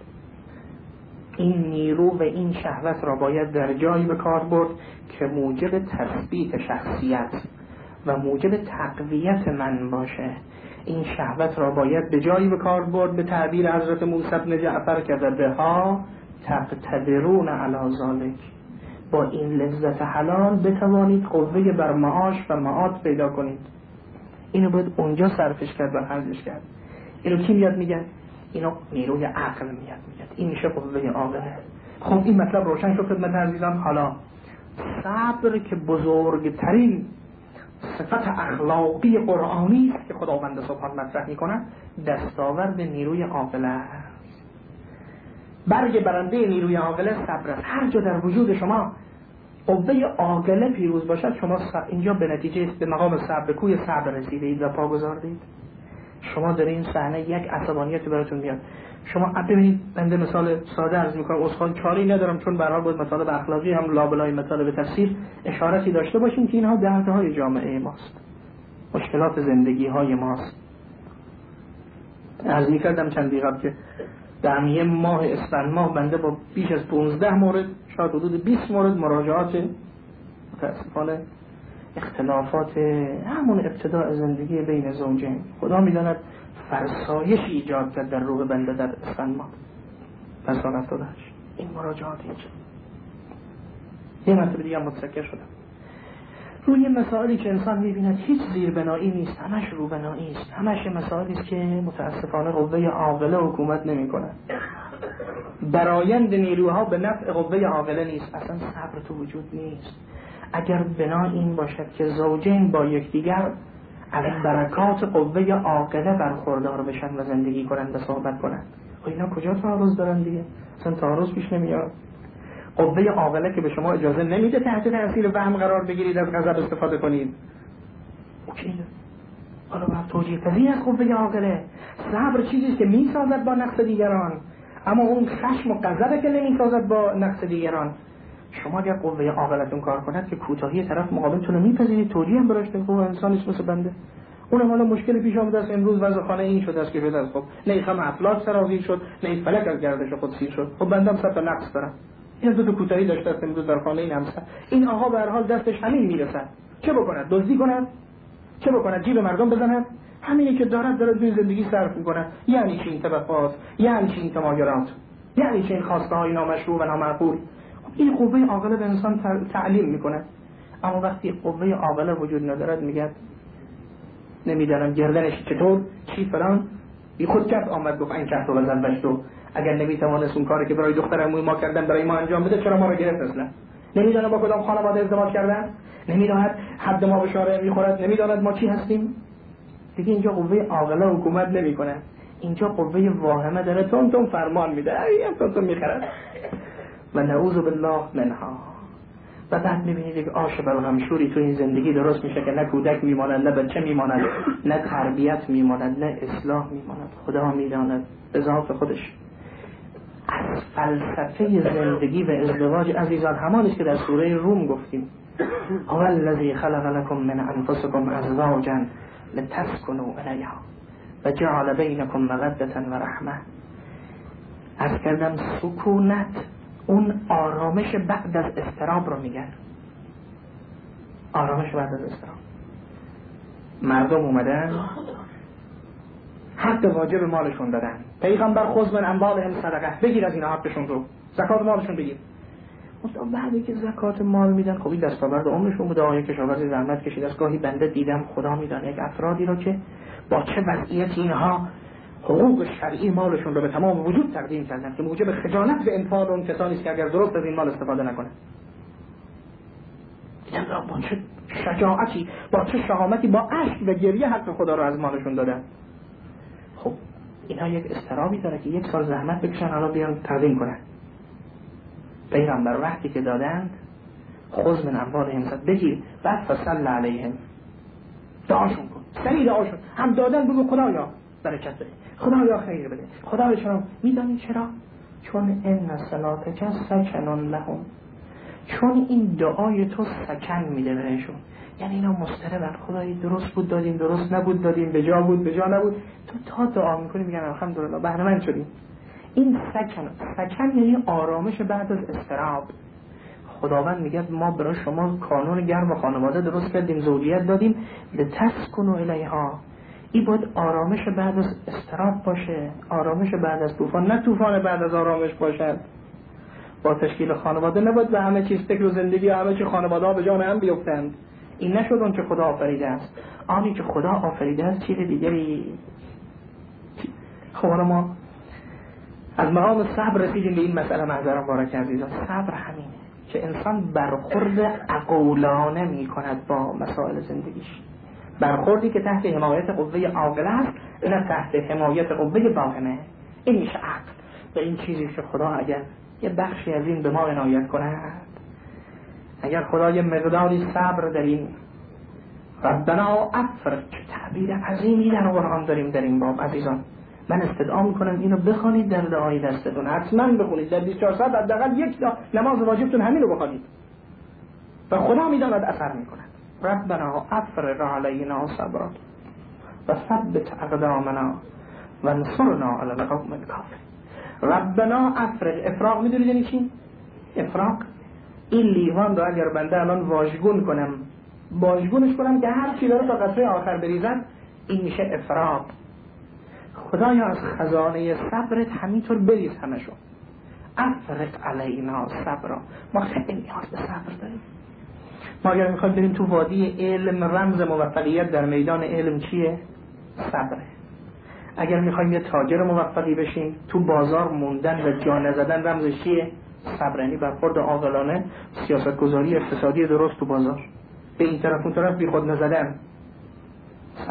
این نیرو و این شهوت را باید در جایی به کار برد که موجب تثبیت شخصیت و موجب تقویت من باشه. این شهوت را باید به جایی به کار برد، به تعبیر حضرت موسی بن جعفر که بها تقتدرون علی ذلک، با این لذت حلال بتوانید قوه بر معاش و معاد پیدا کنید. اینو باید اونجا صرفش کرد و خرجش کرد. اینو کی میاد میگه؟ اینو نیروی عقل میاد میگه این میشه قوه عاقله. خب این مطلب روشن شد خدمت عزیزان. حالا صبر که بزرگترین صفت اخلاقی قرآنی است که خداوند سبحان مطرح میکنه، دستاورد نیروی عاقله است. برگ برنده نیروی عاقله صبر است. هر جا در وجود شما قوه عاقله پیروز باشد، شما اینجا به نتیجه به مقام صبر کوی صبر رسیدید و پا گذاردید. شما در این صحنه یک عصبانیتی براتون میاد. شما ببینید، بنده مثال ساده عرض میکنم، اصلا چاری ندارم چون به هر حال باید مطالب اخلاقی هم لابلای مطالب تفسیر اشارتی داشته باشیم که اینها دردهای جامعه ماست، مشکلات زندگی های ماست. عرض میکردم چند دقیقه که در یه ماه اسفند ماه بنده با بیش از پانزده مورد شاید حدود بیست مورد مراجعات متاسفانه اختلافات همون ابتداء زندگی بین زوجین خدا میداند فرسایشی ایجاد کرد در روح بنده در اسفند ماه و سال هفتاد و هشت. این مراجعات اینجا یه مرتبه دیگه متذکر شدم روی مسائلی که انسان میبیند هیچ زیربنایی نیست، همش روبنایی است، همش مسائلی است که متاسفانه قوه عاقله حکومت نمی‌کند. برآیند نیروها به نفع قوه عاقله نیست، اصلا صبر تو وجود نیست. اگر بنا این باشد که زوجین با یکدیگر از برکات قوه عاقله برخوردار بشن و زندگی کنند و صحبت کنند، و اینا کجا تعارض دارن دیگه؟ اصلا تعارض پیش نمیاد. قوه عاقله که به شما اجازه نمیده تحت تاثیر وهم قرار بگیرید، از غضب استفاده کنید. اوکی، حالا باید توجیه پذیر از قوه عاقله. صبر چیزی که میسازد با نقص دیگران، اما اون خشم و غضب که نمیسازد با نقص دیگران. شما اگر قوه عاقلتون کار کند که کوتاهی طرف مقابلتون رو میپذیرید، توجیه هم براش نمی‌کنید. انسان نیست مثل بنده. اونم حالا مشکل پیش آمده است، امروز وضع خانه این شده است که شده است، خب نه خم افلاک سرازیر شد، نه فلک از گردش خود سیر شد. خب بندم صد تا نقص دارم. این دو تا کوتاهی داشته است امروز در خانه این همسر. این آقا به هر حال دستش همین میرسد. چه بکند؟ دزدی کند؟ چه بکند؟ جیب مردم بزند؟ همینی که دارد داره توی زندگی صرف میکنه. یعنی چی این طبقات؟ یعنی چی این تمایلات؟ یعنی چی این خواسته های نامشروع و نامعقول؟ این قوه عاقله به انسان تعلیم میکنه. اما وقتی قوه عاقله وجود ندارد میگه نمیدانم گردنش چطور چی فلان، بی خود کف آمد گفت این کف رو بزن بشتو. اگر نمیتوانست اون کاری که برای دخترمون ما کردن برای ما انجام بده، چرا ما رو گرفت اصلا؟ نمیدونه با کدام خانواده ازدواج کردن، نمیداند حد ما به شارع میخورد، نمیداند ما چی هستیم. دیگه اینجا قوه عاقله حکومت نمیکنه، اینجا قوه واهمه داره تون تون فرمان میده، این تون تون میخرد و نعوذ بالله منها. و بعد میبینید یک آش بلغمشوری تو این زندگی درست میشه که نه کودک میماند، نه بچه میماند، نه تربیت میماند، نه اصلاح میماند. خدا میداند به ذات خودش. از فلسفه زندگی و ازدواج عزیزان همانی است که در سوره روم گفتیم هو الذی خلق لكم من انفسکم ازواجا لتسکنوا الیها و جعل بینکم مودة و رحمه. از کردم سکونت اون آرامش بعد از اضطراب رو میگن. آرامش بعد از اضطراب. مردم اومدن حق واجب مالشون دادن، پیغمبر خذ من اموالهم صدقه، بگیر از اینا حقشون رو، زکات مالشون بگیر. مثلا بعدی که زکات مال میدن، خب این دستاورد عمرشون بوده، آیه کشاورزی زحمت کشید. از گاهی بنده دیدم خدا میدانه یک افرادی رو که با چه وضعیتی اینها حقوق شرعی مالشون رو به تمام وجود تقدیم کردن که موجب خجالت به انفاق اون کسانی است که اگر درست از این مال استفاده نکنه. دیدم با چه شجاعتی، با چه شهامتی، با اشک و گریه حق خدا رو از مالشون دادن. خب اینا یک اضطرابی داره که یک سال زحمت بکشن حالا بیان تقدیم کنن. پیغمبر وقتی که دادند خذ من اموالهم صدقه، بگیر بعد فصل علیهم، دعاشون کن، سریع دعاشون هم دادن، بگو خدایا برکت بده، خدایا خیر بده، خدایا چرا؟ میدونی چرا؟ چون ان صلاتک سکن لهم، چون این دعای تو سکن میده بهشون. یعنی اینا مضطربن، خدای درست بود دادیم، درست نبود دادیم، به جا بود به جا نبود، تو تا دعا میکنی میگن الحمدلله بهره مند شدیم. این سکن، سکن یعنی آرامش بعد از اضطراب. خداوند میگه ما برای شما کانون گرم و خانواده درست کردیم، زوجیت دادیم، لتسکنوا الیها. این باید آرامش بعد از اضطراب باشه، آرامش بعد از طوفان، نه طوفان بعد از آرامش باشد. با تشکیل خانواده نباید به همه چیز فکر و زندگی و همه چی خانواده ها به جان هم بیفتند. این نشد اون که خدا آفریده است. آنی که خدا آفریده است چیز دیگری. خب ما از مقام صبر رسیدیم به این مسئله. معذرم بارک عزیزان، صبر همینه که انسان برخورد عقولانه می کند با مسائل زندگیش، برخوردی که تحت حمایت قوه عاقله است، نه تحت حمایت قوه واهمه. این میشه عقل. و این چیزی که خدا اگر یه بخشی از این به ما عنایت کند، اگر خدا یه مقداری صبر در این ربنا افرج، تعبیر عظیمی در قرآن داریم در این باب عزیزان. من استدعا میکنم اینو بخوانید در دعای دستتون، حتما بخونید در بیست و چهار ساعت حداقل یک نماز واجبتون همین رو بخوانید و خدا میداند اثر میکند. ربنا افرغ علینا صبرا و ثبت اقدامنا و انصرنا علی القوم الکافرین. ربنا افرغ، افراغ میدونید یعنی چی؟ افراغ این لیوان رو اگر بنده الان واژگون کنم، واژگونش کنم که هر چی داره تا قطره آخر بریزد، این میشه افراغ. خدایا از خزانه صبرت همینطور بریز همشون. افرغ علینا صبرا. ما خیلی نیاز به صبر داریم. ما اگر میخوایم بریم تو وادی علم، رمز موفقیت در میدان علم چیه؟ صبره. اگر میخوایم یه تاجر موفقی بشیم، تو بازار موندن و جا نزدن رمزش چیه؟ صبر. یعنی برخورد عاقلانه، سیاستگذاری اقتصادی درست تو بازار، به این طرف اون طرف بی خود نزدن. صبر.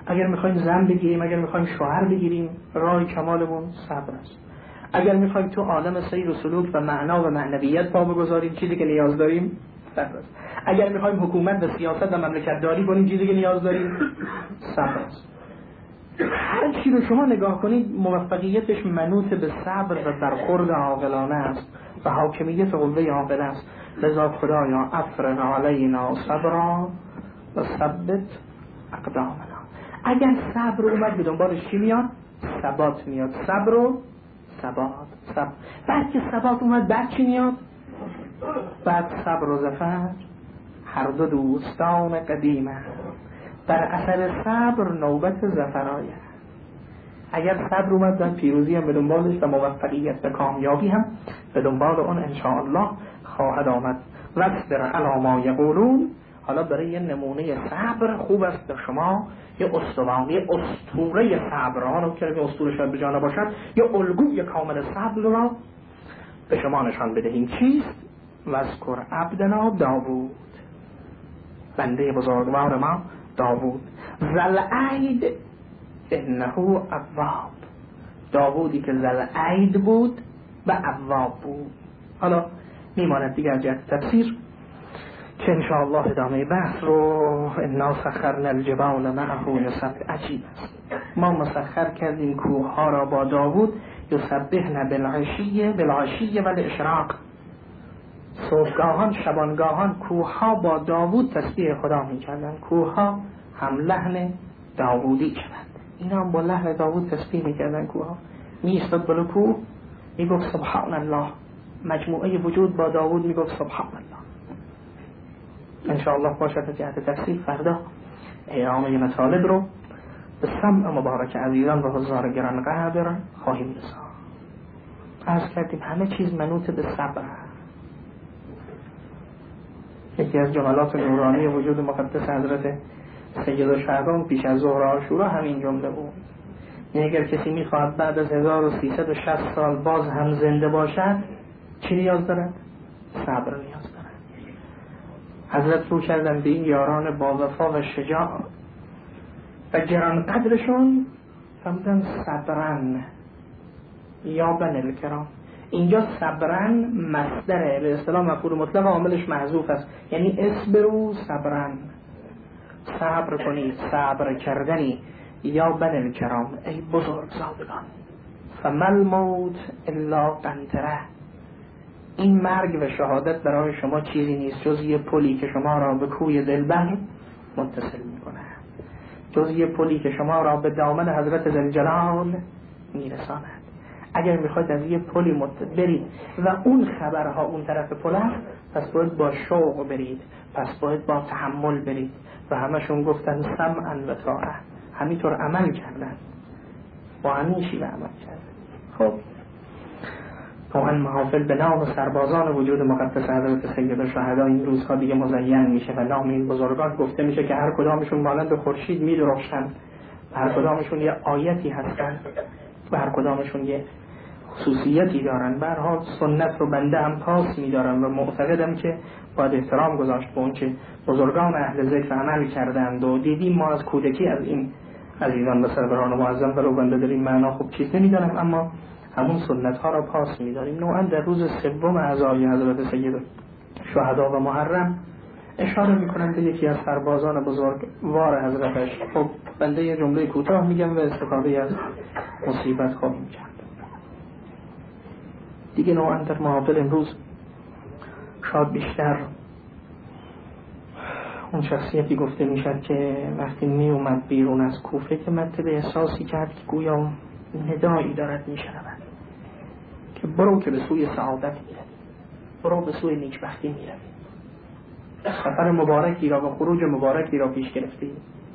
اگر میخوایم زن بگیریم، اگر میخوایم شوهر بگیریم، راه کمالمون صبر است. اگر میخوایم تو عالم سیر و سلوک و معنا و معنویت پا بگذاریم، چیزی که نیاز داریم صبر است. اگر میخوایم حکومت و سیاست و مملکت داری کنیم، چیزی که نیاز داریم صبر است. هر چی رو شما نگاه کنید موفقیتش منوط به صبر و برخورد عاقلانه است و حاکمیت قوه عاقله است. لذا خدایا افرغ علینا صبرا و ثبت اقدامنا. اگر صبر اومد به دنبالش چی میاد؟ ثبات میاد. صبر و ثبات. صبر. بعد که ثبات اومد بعد چی میاد؟ بعد صبر و ظفر هر دو دوستان قدیمه. در اثر صبر نوبت ظفر آید. اگر صبر اومد بعد پیروزی هم به دنبالش و موفقیت و کامیابی هم به دنبال اون انشاءالله خواهد آمد. واصبر علی ما یقولون. حالا برای یه نمونه صبر خوب است در شما یه استوانه اسطوره صبر ها رو که اسطوره شاید به جا نباشد، یه الگوی کامل صبر را به شما نشان بدهیم. چیست؟ واذکر عبدنا داوود، بنده بزرگوار ما داوود. ذوالعید انه اواب. داوودی که ذوالعید بود و اواب بود. حالا میماند دیگر از جهت تفسیر که انشاءالله ادامه بحث رو. انا سخرنا الجبال معه یسبح. عجیب است، ما مسخر کردیم کوه ها را با داوود یسبحن بالعشی بالعشی و الاشراق. صبحگاهان شبانگاهان کوه ها با داوود تسبیح خدا می کردن. کوه ها هم لحن داوودی شدند. اینا هم با لحن داوود تسبیح می کردن. کوه ها می ایستاد بالا کوه می گفت سبحان الله. مجموعه وجود با داوود می گفت سبحان الله. انشاءالله باشد جهت تفسیر فردا ادامه مطالب رو به سمع مبارک عزیزان و حضار گران قدر خواهیم رساند. عرض کردیم همه چیز منوط به صبر. یکی از جملات نورانی وجود مقدس حضرت سید الشهدان پیش از ظهر عاشورا همین جمله بود. یعنی اگر کسی میخواهد بعد از هزار و سیصد و شصت سال باز هم زنده باشد چی نیاز دارد؟ صبر نیاز دارد. حضرت رو کردن به این یاران با وفا و شجاع و گران قدرشون، فرمودن صبرن یا بنی الکرام. اینجا صبرن مصدره، به اصطلاح مفعول مطلق عاملش محذوف است، یعنی اصبروا صبرن، صبر کنید، صبر کردنی. یا بنی الکرام، ای بزرگ زادگان. فمل موت الا قنطره. این مرگ و شهادت برای شما چیزی نیست جز یه پلی که شما را به کوی دلبر متصل میکنه، جز یه پلی که شما را به دامن حضرت ذوالجلال میرساند. اگر میخواید از یه پلی متصل برید و اون خبرها اون طرف پل است، پس باید با شوق برید، پس باید با تحمل برید. و همشون گفتن سمعا و طاعه، همینطور عمل کردن، با همین شیوه عمل کردن. خب توان محافل به نام سربازان وجود مقدس حضرت سید الشهدا این روزها دیگه مزین میشه و نام این بزرگان گفته میشه که هر کدامشون مانند خورشید میدرخشن، هر کدامشون یه آیتی هستن و هر کدامشون یه خصوصیتی دارن. به هر حال سنت رو بنده هم پاس میدارن و معتقدم که باید احترام گذاشت به اون که بزرگان اهل ذکر عمل کردند. و دیدیم ما از کودکی از این عزیزان و سروران معظم ولو بنده داریم معنا خوب چیز نمیدانم، اما همون سنت ها را پاس می‌داریم. نوعا در روز سوم اعزای حضرت سید شهدا و محرم اشاره می‌کنم به یکی از سربازان بزرگوار حضرتش. خب بنده یه جمله کوتاه میگم و استفاده از مصیبت خواهیم کرد دیگه. نوعا در محافل امروز شاید بیشتر اون شخصیتی گفته میشد که وقتی می اومد بیرون از کوفه که مطلب احساسی کرد که گویا ندایی دارد میشنود که برو که به سوی سعادت میروی، برو به سوی نیکبختی میروی. سفر مبارکی را و خروج مبارکی را پیش گرفتی.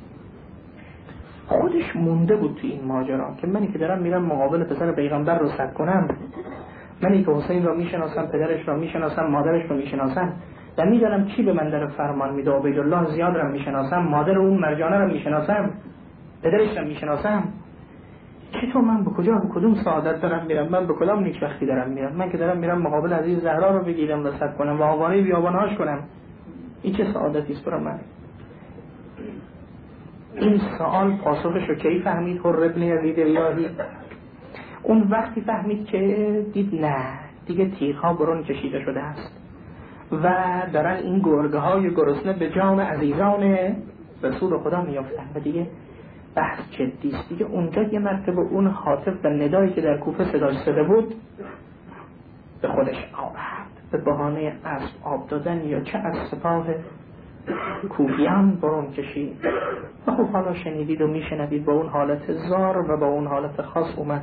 خودش مونده بود تو این ماجرا که منی که دارم میرم مقابل پسر پیغمبر رو صد کنم، منی که حسین را میشناسم، پدرش را میشناسم، مادرش را میشناسم و میدارم کی به من داره فرمان میده. عبیدالله زیاد را میشناسم، مادر اون مرجانه را میشناسم، پدرش را میشناسم. چطور من به کجا به کدوم سعادت دارم میرم؟ من به کدام نیکبختی دارم میرم؟ من که دارم میرم مقابل عزیز زهرا رو بگیرم و صد کنم و آواره بیابانهاش کنم. این چه سعادتی است برای من؟ این سوال پاسخش رو کی فهمید حر ابن یزید اللهی؟ اون وقتی فهمید که دید نه دیگه تیرها برون کشیده شده است و دارن این گرگه های گرسنه به جان عزیزان رسول خدا میافتن و دیگه بحث جدیست. دیگه اونجا یه مرتبه اون حاطب و ندایی که در کوفه صداش شده بود به خودش آورد به بهانه اسب آب دادن یا چه از سپاه کوفیان برون کشید. و خب حالا شنیدید و میشنوید با اون حالت زار و با اون حالت خاص اومد.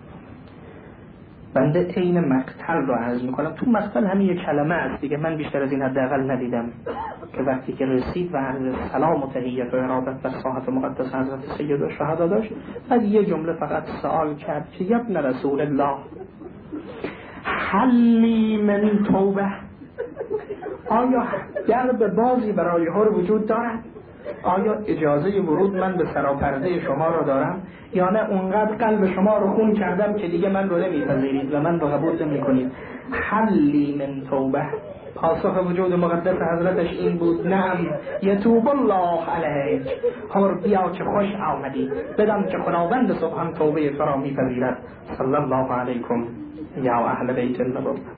بنده عین مقتل رو عرض میکنم. تو مقتل همین یک کلمه است دیگه، من بیشتر از این حداقل ندیدم که وقتی که رسید و عرض سلام و تحیت و ارادت بر ساحت مقدس حضرت سید و شهدا داشت، بعد یه جمله فقط سوال کرد که یبن رسول الله حلی من توبه، آیا درب بازی برای هر وجود دارد؟ آیا اجازه ورود من به سراپرده شما رو دارم یا نه اونقدر قلب شما رو خون کردم که دیگه من رو نمیپذیرید و من رو قبول نمی‌کنید؟ حلی من توبه. پاسخ وجود مقدس حضرتش این بود نعم یتوب الله علیک، هر بیا که خوش آمدی، بدم که خداوند سبحان توبه تو را میپذیرد. صلی الله علیکم یا اهل بیت النبوة.